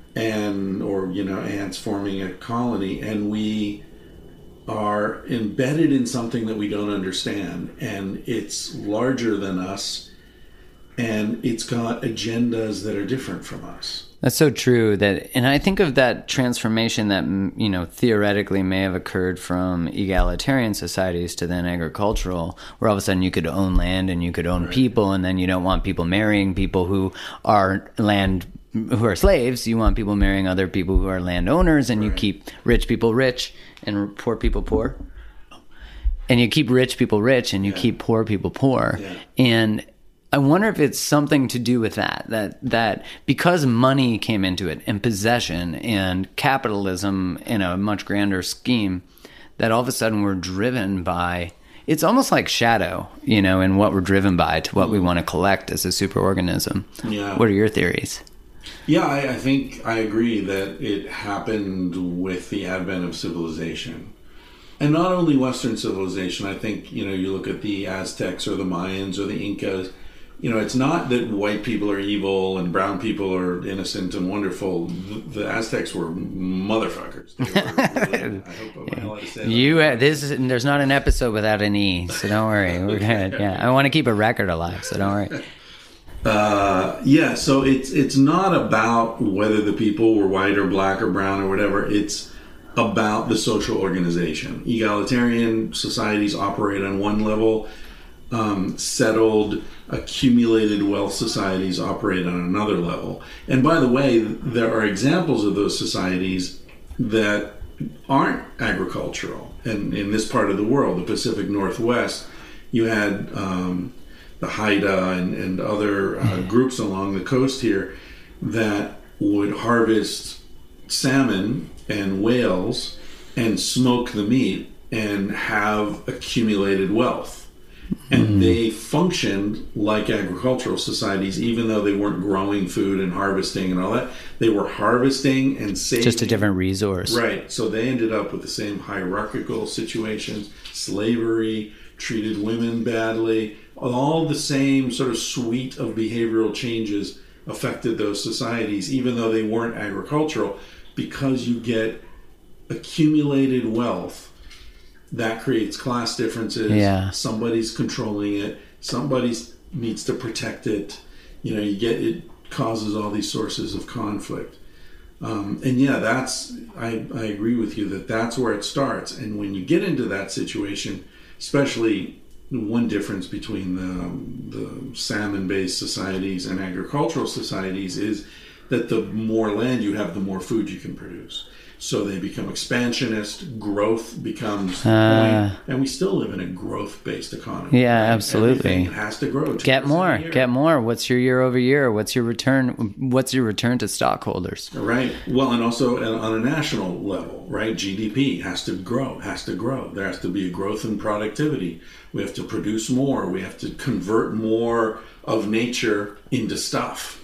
or ants forming a colony, and we are embedded in something that we don't understand, and it's larger than us, and it's got agendas that are different from us. That's so true. And I think of that transformation that, theoretically may have occurred from egalitarian societies to then agricultural, where all of a sudden you could own land and you could own people, and then you don't want people marrying people who are slaves. You want people marrying other people who are landowners, and you keep rich people rich and poor people poor. And you keep rich people rich and you keep poor people poor. Yeah. And I wonder if it's something to do with that because money came into it, and possession and capitalism in a much grander scheme, that all of a sudden we're driven by, it's almost like shadow, and what we're driven by to what we want to collect as a superorganism. Yeah. What are your theories? Yeah, I think I agree that it happened with the advent of civilization. And not only Western civilization. I think, you look at the Aztecs or the Mayans or the Incas. It's not that white people are evil and brown people are innocent and wonderful. The Aztecs were motherfuckers. They were really, I hope I'm allowed to say that. There's not an episode without an E, so don't worry. We're good. Yeah, I want to keep a record alive, so don't worry. So it's not about whether the people were white or black or brown or whatever. It's about the social organization. Egalitarian societies operate on one level. Settled, accumulated wealth societies operate on another level. And by the way, there are examples of those societies that aren't agricultural. And in this part of the world, the Pacific Northwest, you had the Haida and other groups along the coast here that would harvest salmon and whales and smoke the meat and have accumulated wealth. And they functioned like agricultural societies, even though they weren't growing food and harvesting and all that. They were harvesting and saving. Just a different resource. Right. So they ended up with the same hierarchical situations, slavery, treated women badly. All the same sort of suite of behavioral changes affected those societies, even though they weren't agricultural, because you get accumulated wealth. That creates class differences. Yeah. Somebody's controlling it. Somebody needs to protect it. It causes all these sources of conflict. And yeah, I agree with you that's where it starts. And when you get into that situation, especially one difference between the salmon-based societies and agricultural societies is that the more land you have, the more food you can produce. So they become expansionist, growth becomes the point, and we still live in a growth-based economy. Yeah, right? absolutely. Everything has to grow. Get more. What's your year over year? What's your return to stockholders? Right. Well, and also on a national level, right? GDP has to grow. There has to be a growth in productivity. We have to produce more. We have to convert more of nature into stuff,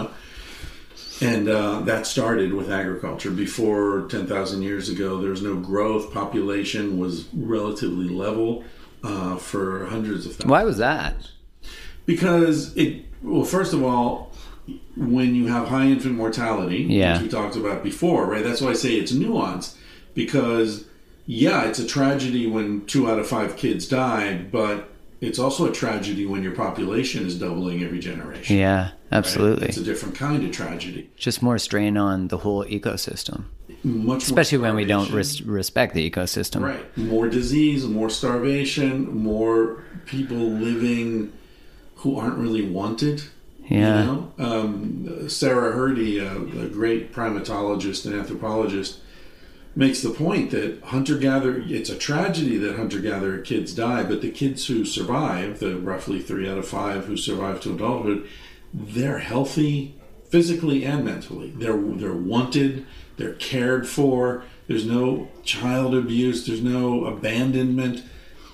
And that started with agriculture. Before 10,000 years ago, there was no growth. Population was relatively level for hundreds of thousands. Why was that? Because first of all, when you have high infant mortality, which we talked about before, right? That's why I say it's nuanced. Because, it's a tragedy when 2 out of 5 kids die, but it's also a tragedy when your population is doubling every generation. Yeah, absolutely. Right? It's a different kind of tragedy. Just more strain on the whole ecosystem. Especially when we don't respect the ecosystem. Right. More disease, more starvation, more people living who aren't really wanted. Yeah. Sarah Hrdy, a great primatologist and anthropologist, makes the point that it's a tragedy that hunter-gatherer kids die, but the kids who survive, the roughly 3 out of 5 who survive to adulthood, they're healthy physically and mentally. They're wanted, they're cared for, there's no child abuse, there's no abandonment.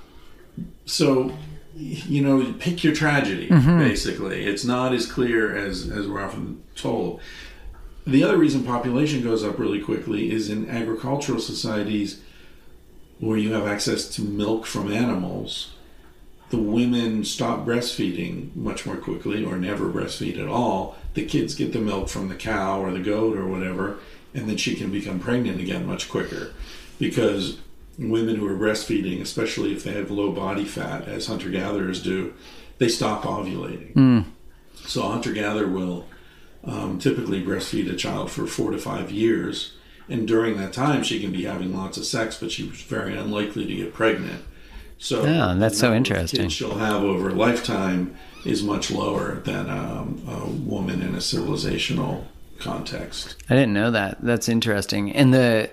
So, pick your tragedy, basically. It's not as clear as we're often told. The other reason population goes up really quickly is in agricultural societies where you have access to milk from animals, the women stop breastfeeding much more quickly or never breastfeed at all. The kids get the milk from the cow or the goat or whatever, and then she can become pregnant again much quicker. Because women who are breastfeeding, especially if they have low body fat, as hunter-gatherers do, they stop ovulating. So a hunter-gatherer will typically breastfeed a child for 4 to 5 years, and during that time she can be having lots of sex, but she's very unlikely to get pregnant. So that's so interesting. Kids she'll have over a lifetime is much lower than a woman in a civilizational context. I didn't know that. That's interesting. And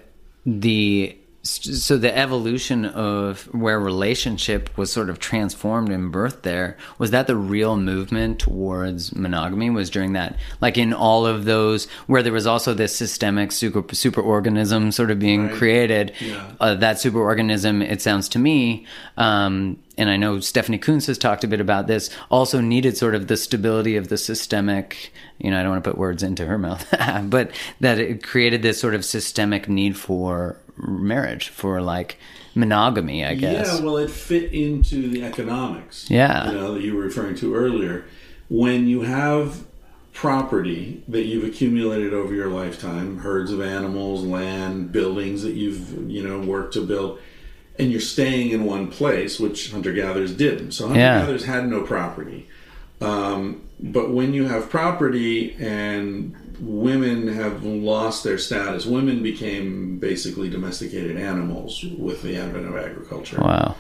so the evolution of where relationship was sort of transformed in birth there, was that the real movement towards monogamy was during that, like in all of those where there was also this systemic superorganism sort of being created, that superorganism, it sounds to me, and I know Stephanie Coontz has talked a bit about this, also needed sort of the stability of the systemic, I don't want to put words into her mouth, but that it created this sort of systemic need for marriage, for like monogamy, I guess. Yeah, well, it fit into the economics. Yeah. That you were referring to earlier. When you have property that you've accumulated over your lifetime, herds of animals, land, buildings that you've, worked to build, and you're staying in one place, which hunter-gatherers didn't. So hunter-gatherers had no property. But when you have property and women have lost their status, women became basically domesticated animals with the advent of agriculture. Wow.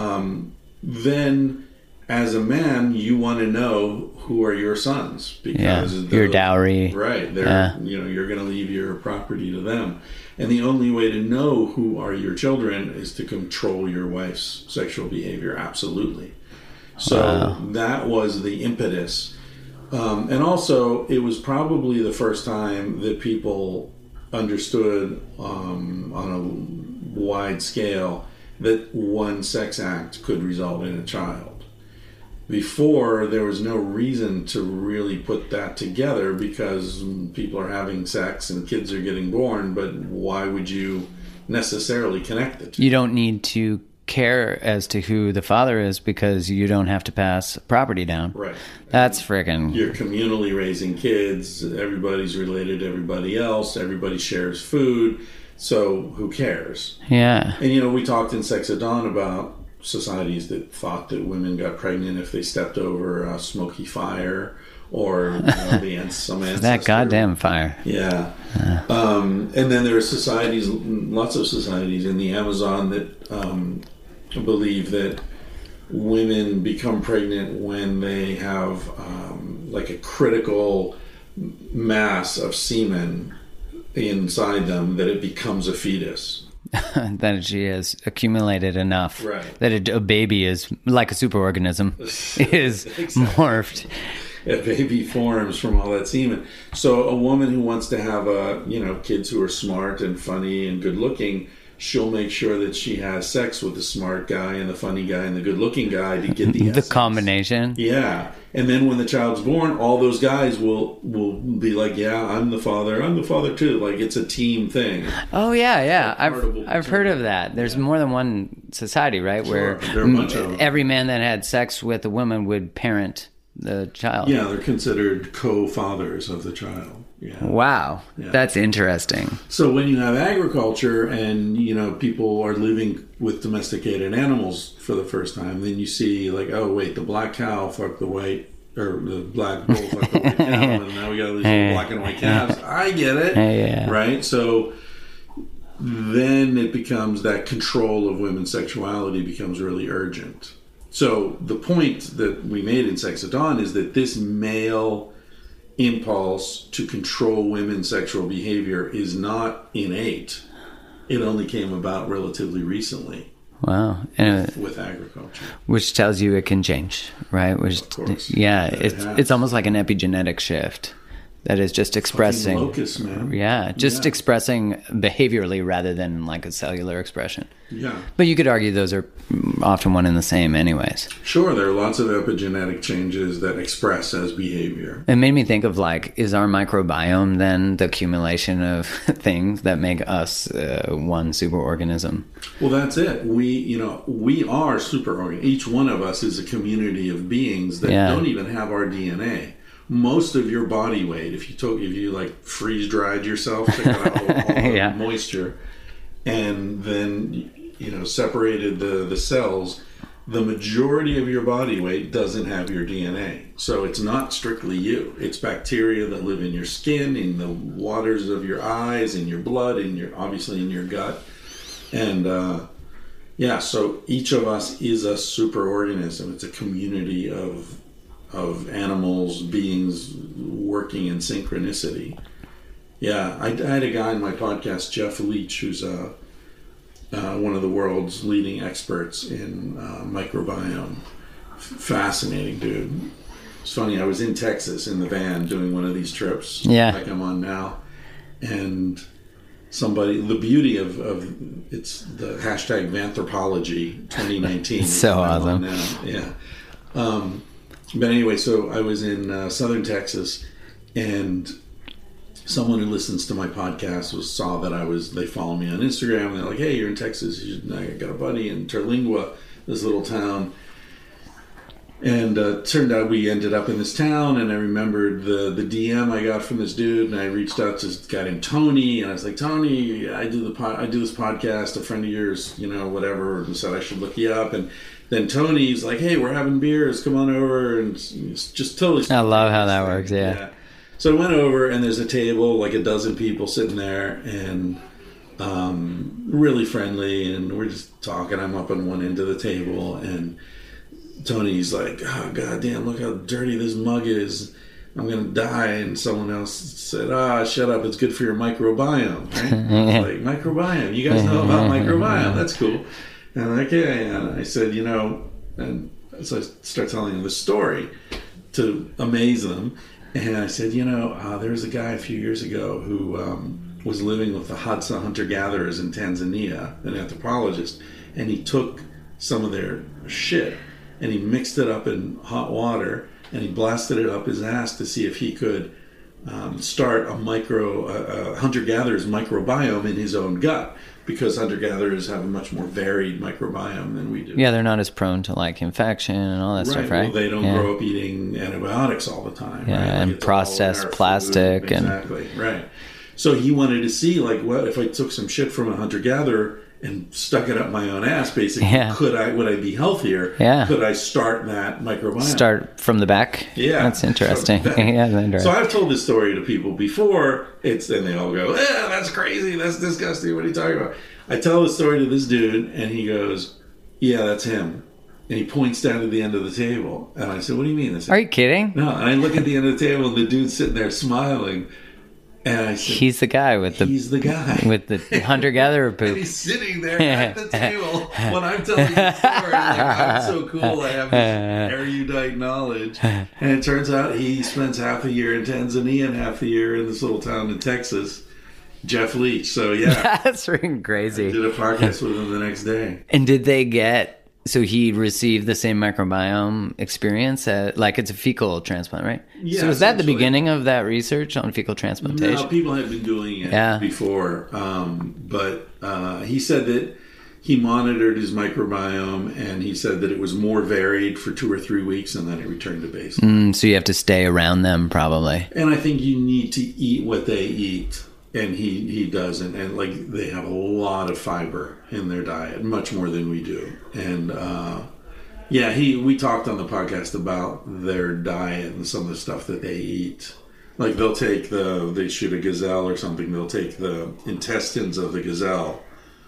Then, as a man, you want to know who are your sons, because your dowry. Right. You're going to leave your property to them. And the only way to know who are your children is to control your wife's sexual behavior. Absolutely. So that was the impetus. And also, it was probably the first time that people understood on a wide scale that one sex act could result in a child. Before, there was no reason to really put that together because people are having sex and kids are getting born, but why would you necessarily connect the two? You don't need to care as to who the father is because you don't have to pass property down. Right. That's freaking... You're communally raising kids. Everybody's related to everybody else. Everybody shares food. So who cares? Yeah. And, we talked in Sex at Dawn about societies that thought that women got pregnant if they stepped over a smoky fire or some ancestor. That goddamn fire. Yeah. And then there are societies, lots of societies in the Amazon that believe that women become pregnant when they have like a critical mass of semen inside them that it becomes a fetus. That she has accumulated enough right. that a baby is like a superorganism is exactly. morphed. A baby forms from all that semen. So a woman who wants to have kids who are smart and funny and good looking, she'll make sure that she has sex with the smart guy and the funny guy and the good looking guy to get the essence. Combination. Yeah. And then when the child's born, all those guys will be like, yeah, I'm the father too. Like it's a team thing. Oh yeah. I've heard of that. There's more than one society, right? Sure. Where There are a bunch of them. every man that had sex with a woman would parent the child. Yeah, they're considered co-fathers of the child. Yeah. Wow. Yeah. That's interesting. So when you have agriculture and, people are living with domesticated animals for the first time, then you see like, oh, wait, the black cow fucked the white, or the black bull fucked the white cow, and now we got these black and white calves. I get it. Yeah. Right? So then it becomes that control of women's sexuality becomes really urgent. So the point that we made in Sex at Dawn is that this male impulse to control women's sexual behavior is not innate. It only came about relatively recently. Wow. And with agriculture. Which tells you it can change, right? Which, of course. Yeah, it's almost like an epigenetic shift that is just expressing... Locus, man. Yeah, just expressing behaviorally rather than like a cellular expression. Yeah. But you could argue those are often one and the same anyways. Sure, there are lots of epigenetic changes that express as behavior. It made me think of like, is our microbiome then the accumulation of things that make us one superorganism? Well, that's it. We are superorganisms. Each one of us is a community of beings that don't even have our DNA. Most of your body weight, if you like freeze dried yourself, took out all the moisture, and then separated the cells, the majority of your body weight doesn't have your DNA. So it's not strictly you. It's bacteria that live in your skin, in the waters of your eyes, in your blood, obviously in your gut, and so each of us is a superorganism. It's a community of animals, beings working in synchronicity. Yeah, I had a guy in my podcast, Jeff Leach, who's one of the world's leading experts in microbiome. Fascinating dude. It's funny, I was in Texas in the van doing one of these trips, like I'm on now, and the beauty of it's the hashtag Vanthropology 2019. It's so awesome. Yeah. But anyway, so I was in southern Texas, and someone who listens to my podcast saw that they follow me on Instagram, and they're like, hey, you're in Texas. I got a buddy in Terlingua, this little town. And turned out we ended up in this town, and I remembered the DM I got from this dude, and I reached out to this guy named Tony, and I was like, Tony, I do this podcast, a friend of yours, whatever, and said I should look you up. And then Tony's like, hey, we're having beers, come on over, and it's just totally... I love how that works, yeah. So I went over, and there's a table, like a dozen people sitting there, and really friendly, and we're just talking. I'm up on one end of the table, and Tony's like, oh, goddamn, look how dirty this mug is. I'm going to die. And someone else said, shut up. It's good for your microbiome. Right? I was like, microbiome? You guys know about microbiome? That's cool. And I'm like, yeah. And I said, and so I start telling them the story to amaze them. And I said, there was a guy a few years ago who was living with the Hadza hunter-gatherers in Tanzania, an anthropologist, and he took some of their shit and he mixed it up in hot water, and he blasted it up his ass to see if he could start a hunter-gatherer's microbiome in his own gut, because hunter-gatherers have a much more varied microbiome than we do. Yeah, they're not as prone to like infection and all that stuff, right? Well, they don't grow up eating antibiotics all the time. Yeah, right? and processed plastic. Exactly, right. So he wanted to see, like, what if I took some shit from a hunter-gatherer and stuck it up my own ass, basically. Yeah. Would I be healthier? Yeah. Could I start that microbiome? Start from the back? Yeah. That's interesting. Yeah, so I've told this story to people before, and they all go, that's crazy, that's disgusting, what are you talking about? I tell the story to this dude, and he goes, yeah, that's him. And he points down to the end of the table. And I said, what do you mean? I said, are you kidding? no. And I look at the end of the table, and the dude's sitting there smiling. And I said, He's the guy with the hunter-gatherer poop. And he's sitting there at the table when I'm telling the story. Like, I'm so cool. I have this erudite knowledge. And it turns out he spends half a year in Tanzania and half a year in this little town in Texas. Jeff Leach. So, yeah. That's freaking crazy. I did a podcast with him the next day. And did they get... So he received the same microbiome experience, like it's a fecal transplant, right? Yeah. So was that the beginning of that research on fecal transplantation? No, people had been doing it before. But he said that he monitored his microbiome, and he said that it was more varied for 2 or 3 weeks, and then it returned to baseline. So you have to stay around them, probably. And I think you need to eat what they eat. And he doesn't, and like they have a lot of fiber in their diet, much more than we do. And we talked on the podcast about their diet and some of the stuff that they eat. Like they shoot a gazelle or something. They'll take the intestines of the gazelle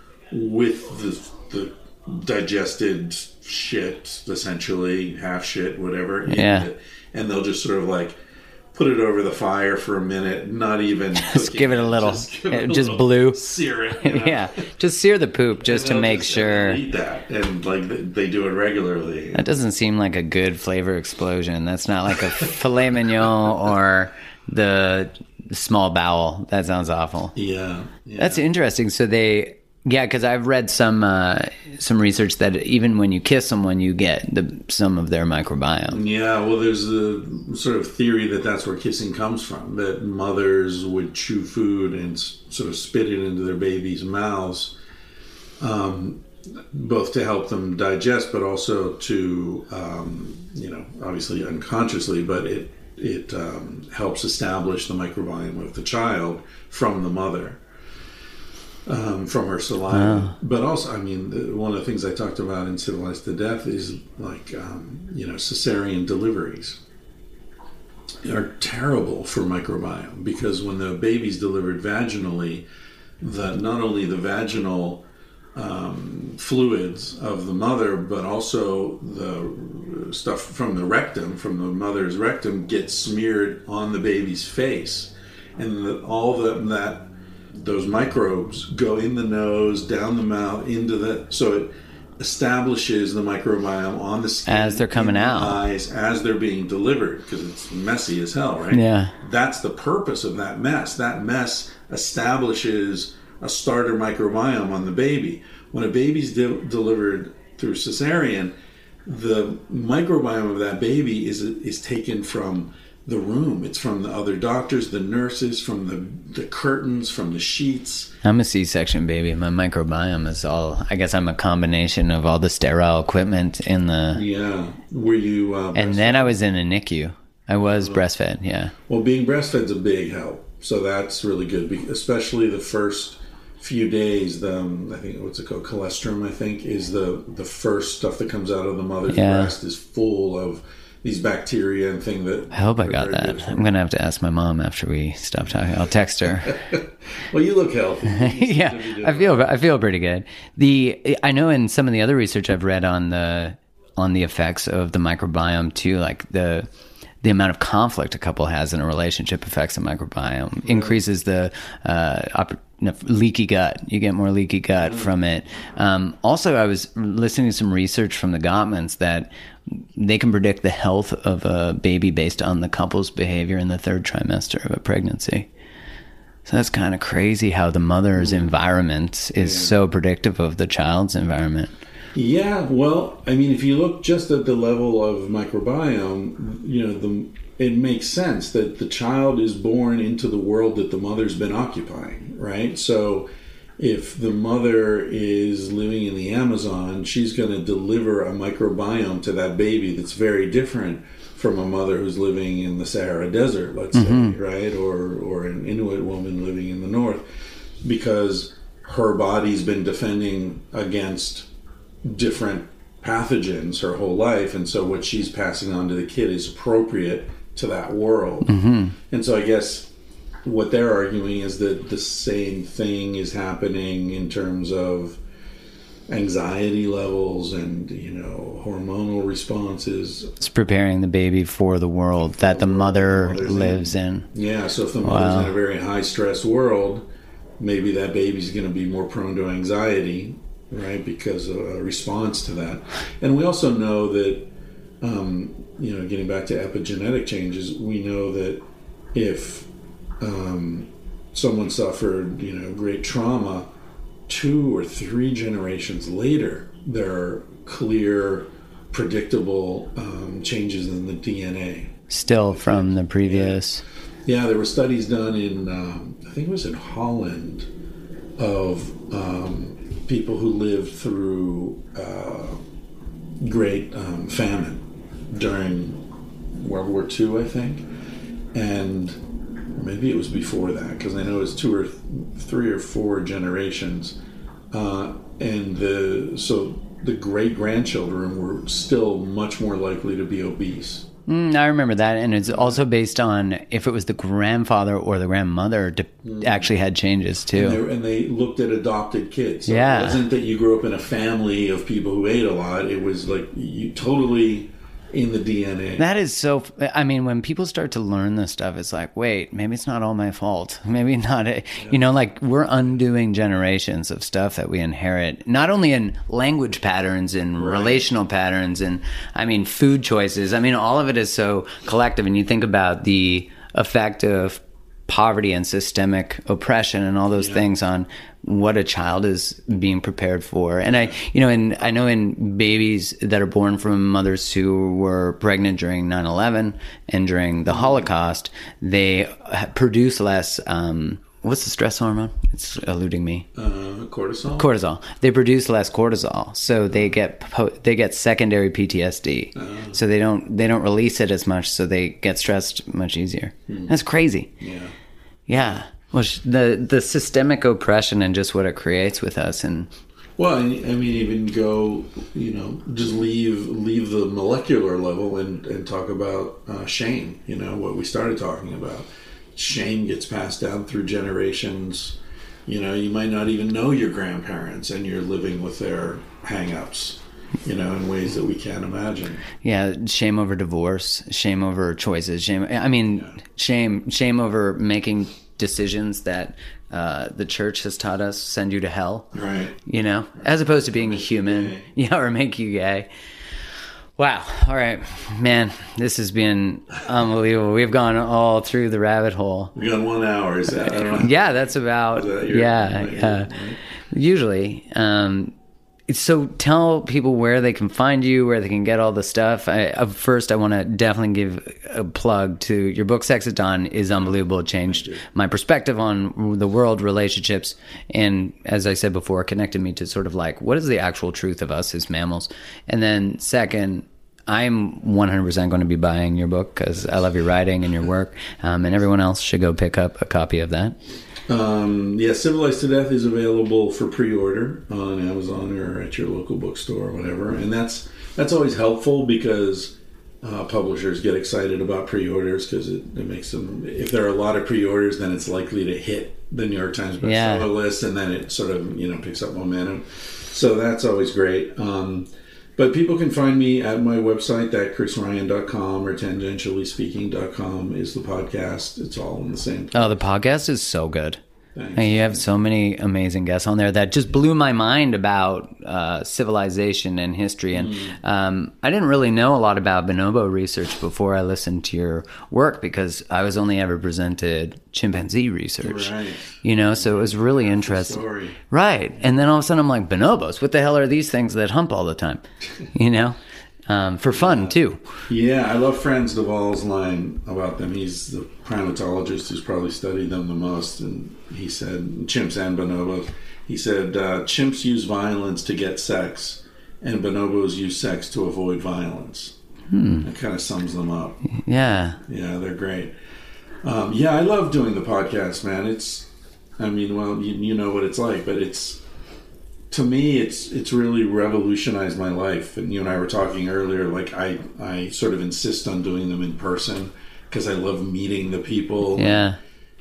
with the digested shit, essentially half shit, whatever. Yeah, and they'll just sort of like put it over the fire for a minute, not even just give it a little, just blue. Sear it. You know? Yeah, just sear the poop just to make sure. Eat that, and like they do it regularly. That doesn't seem like a good flavor explosion. That's not like a filet mignon or the small bowel. That sounds awful. Yeah. That's interesting. So because I've read some research that even when you kiss someone, you get some of their microbiome. Yeah, well, there's the sort of theory that that's where kissing comes from, that mothers would chew food and sort of spit it into their babies' mouths, both to help them digest, but also to, obviously unconsciously, but it helps establish the microbiome of the child from the mother. From her saliva. Wow. But also, I mean, one of the things I talked about in Civilized to Death is like, cesarean deliveries are terrible for microbiome, because when the baby's delivered vaginally, not only the vaginal fluids of the mother, but also the stuff from the rectum, from the mother's rectum, gets smeared on the baby's face, and those microbes go in the nose, down the mouth, so it establishes the microbiome on the skin as they're coming out, eyes, as they're being delivered, because it's messy as hell, right? Yeah. That's the purpose of that mess. That mess establishes a starter microbiome on the baby. When a baby's delivered through cesarean, the microbiome of that baby is taken from the room. It's from the other doctors, the nurses, from the curtains, from the sheets. I'm a C-section baby. My microbiome is I guess I'm a combination of all the sterile equipment in the... Yeah. Were you... and then I was in a NICU. I was breastfed, yeah. Well, being breastfed's a big help. So that's really good, especially the first few days. I think, what's it called? Colostrum, I think, is the first stuff that comes out of the mother's breast is full of these bacteria and things that... I hope I got that. I'm going to have to ask my mom after we stop talking. I'll text her. Well, you look healthy. Yeah, I feel pretty good. I know in some of the other research I've read on the effects of the microbiome too, like the amount of conflict a couple has in a relationship affects the microbiome, increases the leaky gut. You get more leaky gut from it. Also, I was listening to some research from the Gottmans that they can predict the health of a baby based on the couple's behavior in the 3rd trimester of a pregnancy. So that's kind of crazy how the mother's environment is so predictive of the child's environment. Yeah, well, I mean, if you look just at the level of microbiome, it makes sense that the child is born into the world that the mother's been occupying, right? So if the mother is living in the Amazon, she's going to deliver a microbiome to that baby that's very different from a mother who's living in the Sahara Desert, let's say, right? Or an Inuit woman living in the north, because her body's been defending against different pathogens her whole life, and so what she's passing on to the kid is appropriate to that world. And so I guess what they're arguing is that the same thing is happening in terms of anxiety levels and, hormonal responses. It's preparing the baby for the world that the mother lives in. Yeah, so if the mother's in a very high stress world, maybe that baby's going to be more prone to anxiety, right, because of a response to that. And we also know that, getting back to epigenetic changes, we know that if someone suffered, great trauma, 2 or 3 generations later, there are clear, predictable changes in the DNA. Still from the previous... Yeah, there were studies done in, I think it was in Holland, of people who lived through great famine during World War II, I think. And maybe it was before that, because I know it was 2 or 3 or 4 generations. And so the great-grandchildren were still much more likely to be obese. I remember that, and it's also based on if it was the grandfather or the grandmother actually had changes too. And they looked at adopted kids. So yeah. It wasn't that you grew up in a family of people who ate a lot. It was like you totally in the DNA. That is so... I mean, when people start to learn this stuff, it's like, wait, maybe it's not all my fault. Maybe not... we're undoing generations of stuff that we inherit, not only in language patterns and relational patterns and, food choices. All of it is so collective. And you think about the effect of poverty and systemic oppression and all those things on what a child is being prepared for. And I know in babies that are born from mothers who were pregnant during 9/11 and during the Holocaust, they produce less, what's the stress hormone? It's eluding me. Cortisol? Cortisol. They produce less cortisol, so they get secondary PTSD. So they don't release it as much, so they get stressed much easier. That's crazy. Yeah. Well, the systemic oppression and just what it creates with us, and even go, just leave the molecular level and talk about shame. What we started talking about. Shame gets passed down through generations. You might not even know your grandparents, and you're living with their hang-ups, in ways that we can't imagine. Yeah, shame over divorce, shame over choices, shame over making decisions that the church has taught us send you to hell. Right. As opposed to being a human. Yeah, or make you gay. Wow. All right, man, this has been unbelievable. We've gone all through the rabbit hole. We've gone 1 hour. Is that? I don't know. Yeah, that's about. Yeah. Usually. So tell people where they can find you, where they can get all the stuff. First, I want to definitely give a plug to your book, Sex at Dawn is unbelievable. It changed my perspective on the world, relationships, and as I said before, connected me to sort of like, what is the actual truth of us as mammals? And then second, I'm 100% going to be buying your book because I love your writing and your work, and everyone else should go pick up a copy of that. Civilized to Death is available for pre-order on Amazon or at your local bookstore or whatever, and that's always helpful because publishers get excited about pre-orders because it makes them, if there are a lot of pre-orders, then it's likely to hit the New York Times bestseller list, and then it sort of picks up momentum. So that's always great. But people can find me at my website, thatchrisryan.com, or tangentiallyspeaking.com is the podcast. It's all in the same place. Oh, the podcast is so good. Thanks. And you have so many amazing guests on there that just blew my mind about civilization and history. And I didn't really know a lot about bonobo research before I listened to your work because I was only ever presented chimpanzee research. Right. So it was really interesting. Story. Right. And then all of a sudden I'm like, bonobos, what the hell are these things that hump all the time? For fun, too. Yeah, I love Franz de Waal's line about them. He's the primatologist who's probably studied them the most. And he said, chimps and bonobos, he said, chimps use violence to get sex, and bonobos use sex to avoid violence. That kind of sums them up. Yeah. Yeah, they're great. I love doing the podcast, man. I mean, well, you know what it's like, but to me, it's really revolutionized my life. And you and I were talking earlier, like I sort of insist on doing them in person because I love meeting the people. Yeah.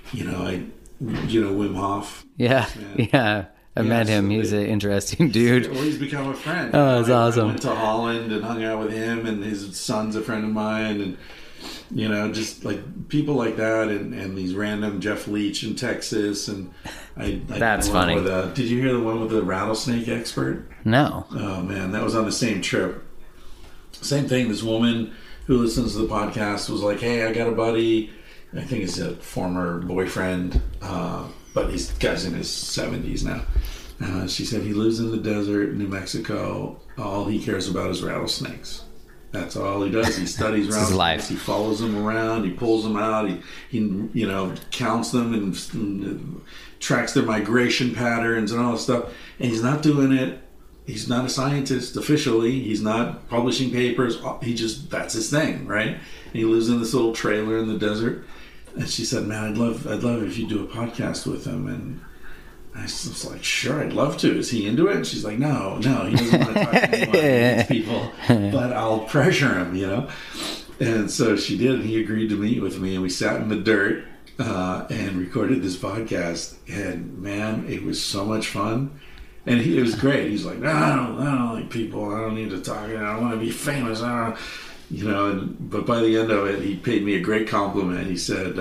Wim Hof. Yeah. Yeah. I met him. He's an interesting dude. Well, he's become a friend. Oh, that's awesome. I went to Holland and hung out with him, and his son's a friend of mine, and just like people like that, and these random Jeff Leach in Texas, and that's funny. Did you hear the one with the rattlesnake expert? No. Oh man, that was on the same trip. Same thing. This woman who listens to the podcast was like, "Hey, I got a buddy. I think he's a former boyfriend, but he's guy's in his 70s now." She said he lives in the desert in New Mexico. All he cares about is rattlesnakes. That's all he does. He studies rattlesnakes. He follows them around. He pulls them out. He counts them and tracks their migration patterns and all this stuff. And he's not doing it. He's not a scientist officially. He's not publishing papers. That's his thing, right? And he lives in this little trailer in the desert. And she said, "Man, I'd love if you do a podcast with him." And I was like, "Sure, I'd love to. Is he into it?" And she's like, "No, he doesn't want to talk to anyone, these people, but I'll pressure him, And so she did, and he agreed to meet with me, and we sat in the dirt and recorded this podcast. And man, it was so much fun. And it was great. He's like, "No, I don't like people. I don't need to talk. I don't want to be famous. I don't." But by the end of it, he paid me a great compliment. He said,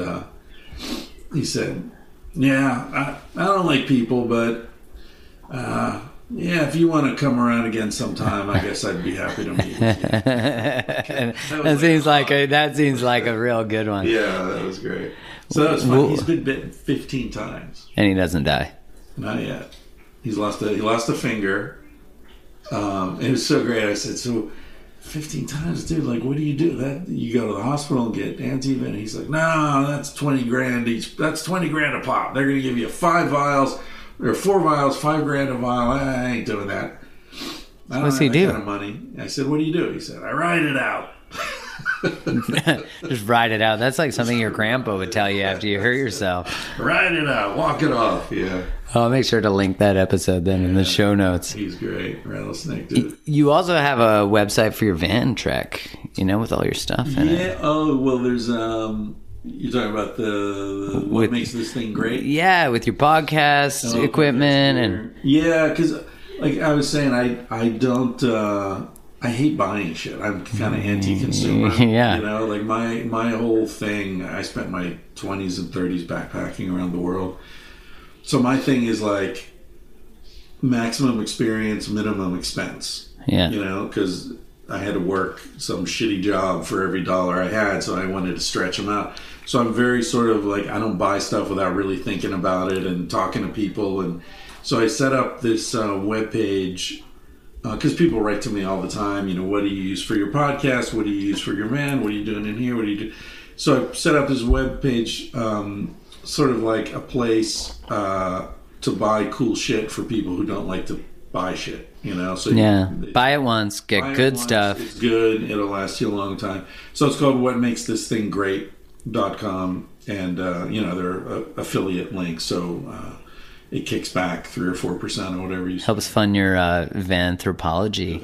"Yeah, I don't like people, but if you want to come around again sometime, I guess I'd be happy to meet with you." That seems like a real good one. Yeah, that was great. So that was fun. He's been bitten 15 times, and he doesn't die. Not yet. He lost a finger. It was so great. I said, "So 15 times, dude, like, what do you do? That you go to the hospital and get anti-venom?" He's like, "No, that's $20,000 each. That's $20,000 a pop. They're gonna give you 5 vials or 4 vials, $5,000 a vial. I ain't doing that. What's he do?" Kind of money. I said, "What do you do?" He said, "I ride it out." Just ride it out. That's like something your grandpa would tell you after you hurt yourself. Ride it out, walk it off. Yeah. I'll make sure to link that episode then in the show notes. He's great, Rattlesnake dude. You also have a website for your van trek, with all your stuff in it. Yeah. Oh well, there's you're talking about the what makes this thing great? Yeah, with your podcast equipment and because like I was saying, I don't. I hate buying shit. I'm kind of anti-consumer. Yeah. Like my whole thing, I spent my 20s and 30s backpacking around the world. So my thing is like maximum experience, minimum expense. Yeah. Because I had to work some shitty job for every dollar I had, so I wanted to stretch them out. So I'm very sort of like, I don't buy stuff without really thinking about it and talking to people. And so I set up this webpage because people write to me all the time, what do you use for your podcast? What do you use for your van? What are you doing in here? What do you do? So I set up this webpage, sort of like a place to buy cool shit for people who don't like to buy shit, So buy it once, get good stuff. It's good. It'll last you a long time. So it's called whatmakesthisthing.great.com, and there are affiliate links, so it kicks back 3 or 4% or whatever you say. Helps fund your Vanthropology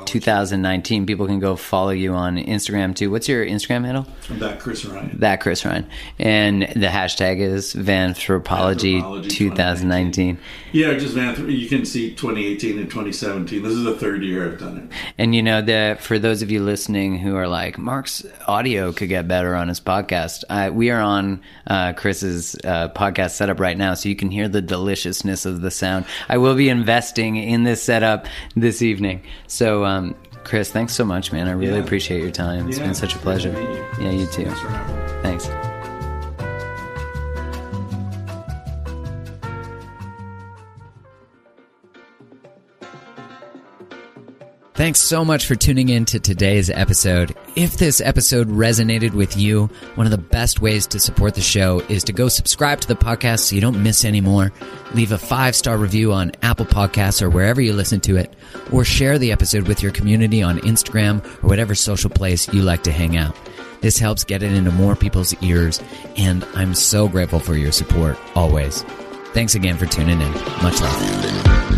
2019. People can go follow you on Instagram too. What's your Instagram handle? That Chris Ryan. That Chris Ryan. And the hashtag is Vanthropology 2019. Yeah, just you can see 2018 and 2017. This is the 3rd year I've done it. And for those of you listening who are like, Mark's audio could get better on his podcast, we are on Chris's podcast setup right now, so you can hear the deliciousness of the sound. I will be investing in this setup this evening. So, Chris, thanks so much, man. I really appreciate your time. It's been such a pleasure. Yeah, you too. Thanks for having me. Thanks. Thanks so much for tuning in to today's episode. If this episode resonated with you, one of the best ways to support the show is to go subscribe to the podcast so you don't miss any more. Leave a 5-star review on Apple Podcasts or wherever you listen to it, or share the episode with your community on Instagram or whatever social place you like to hang out. This helps get it into more people's ears, and I'm so grateful for your support, always. Thanks again for tuning in. Much love.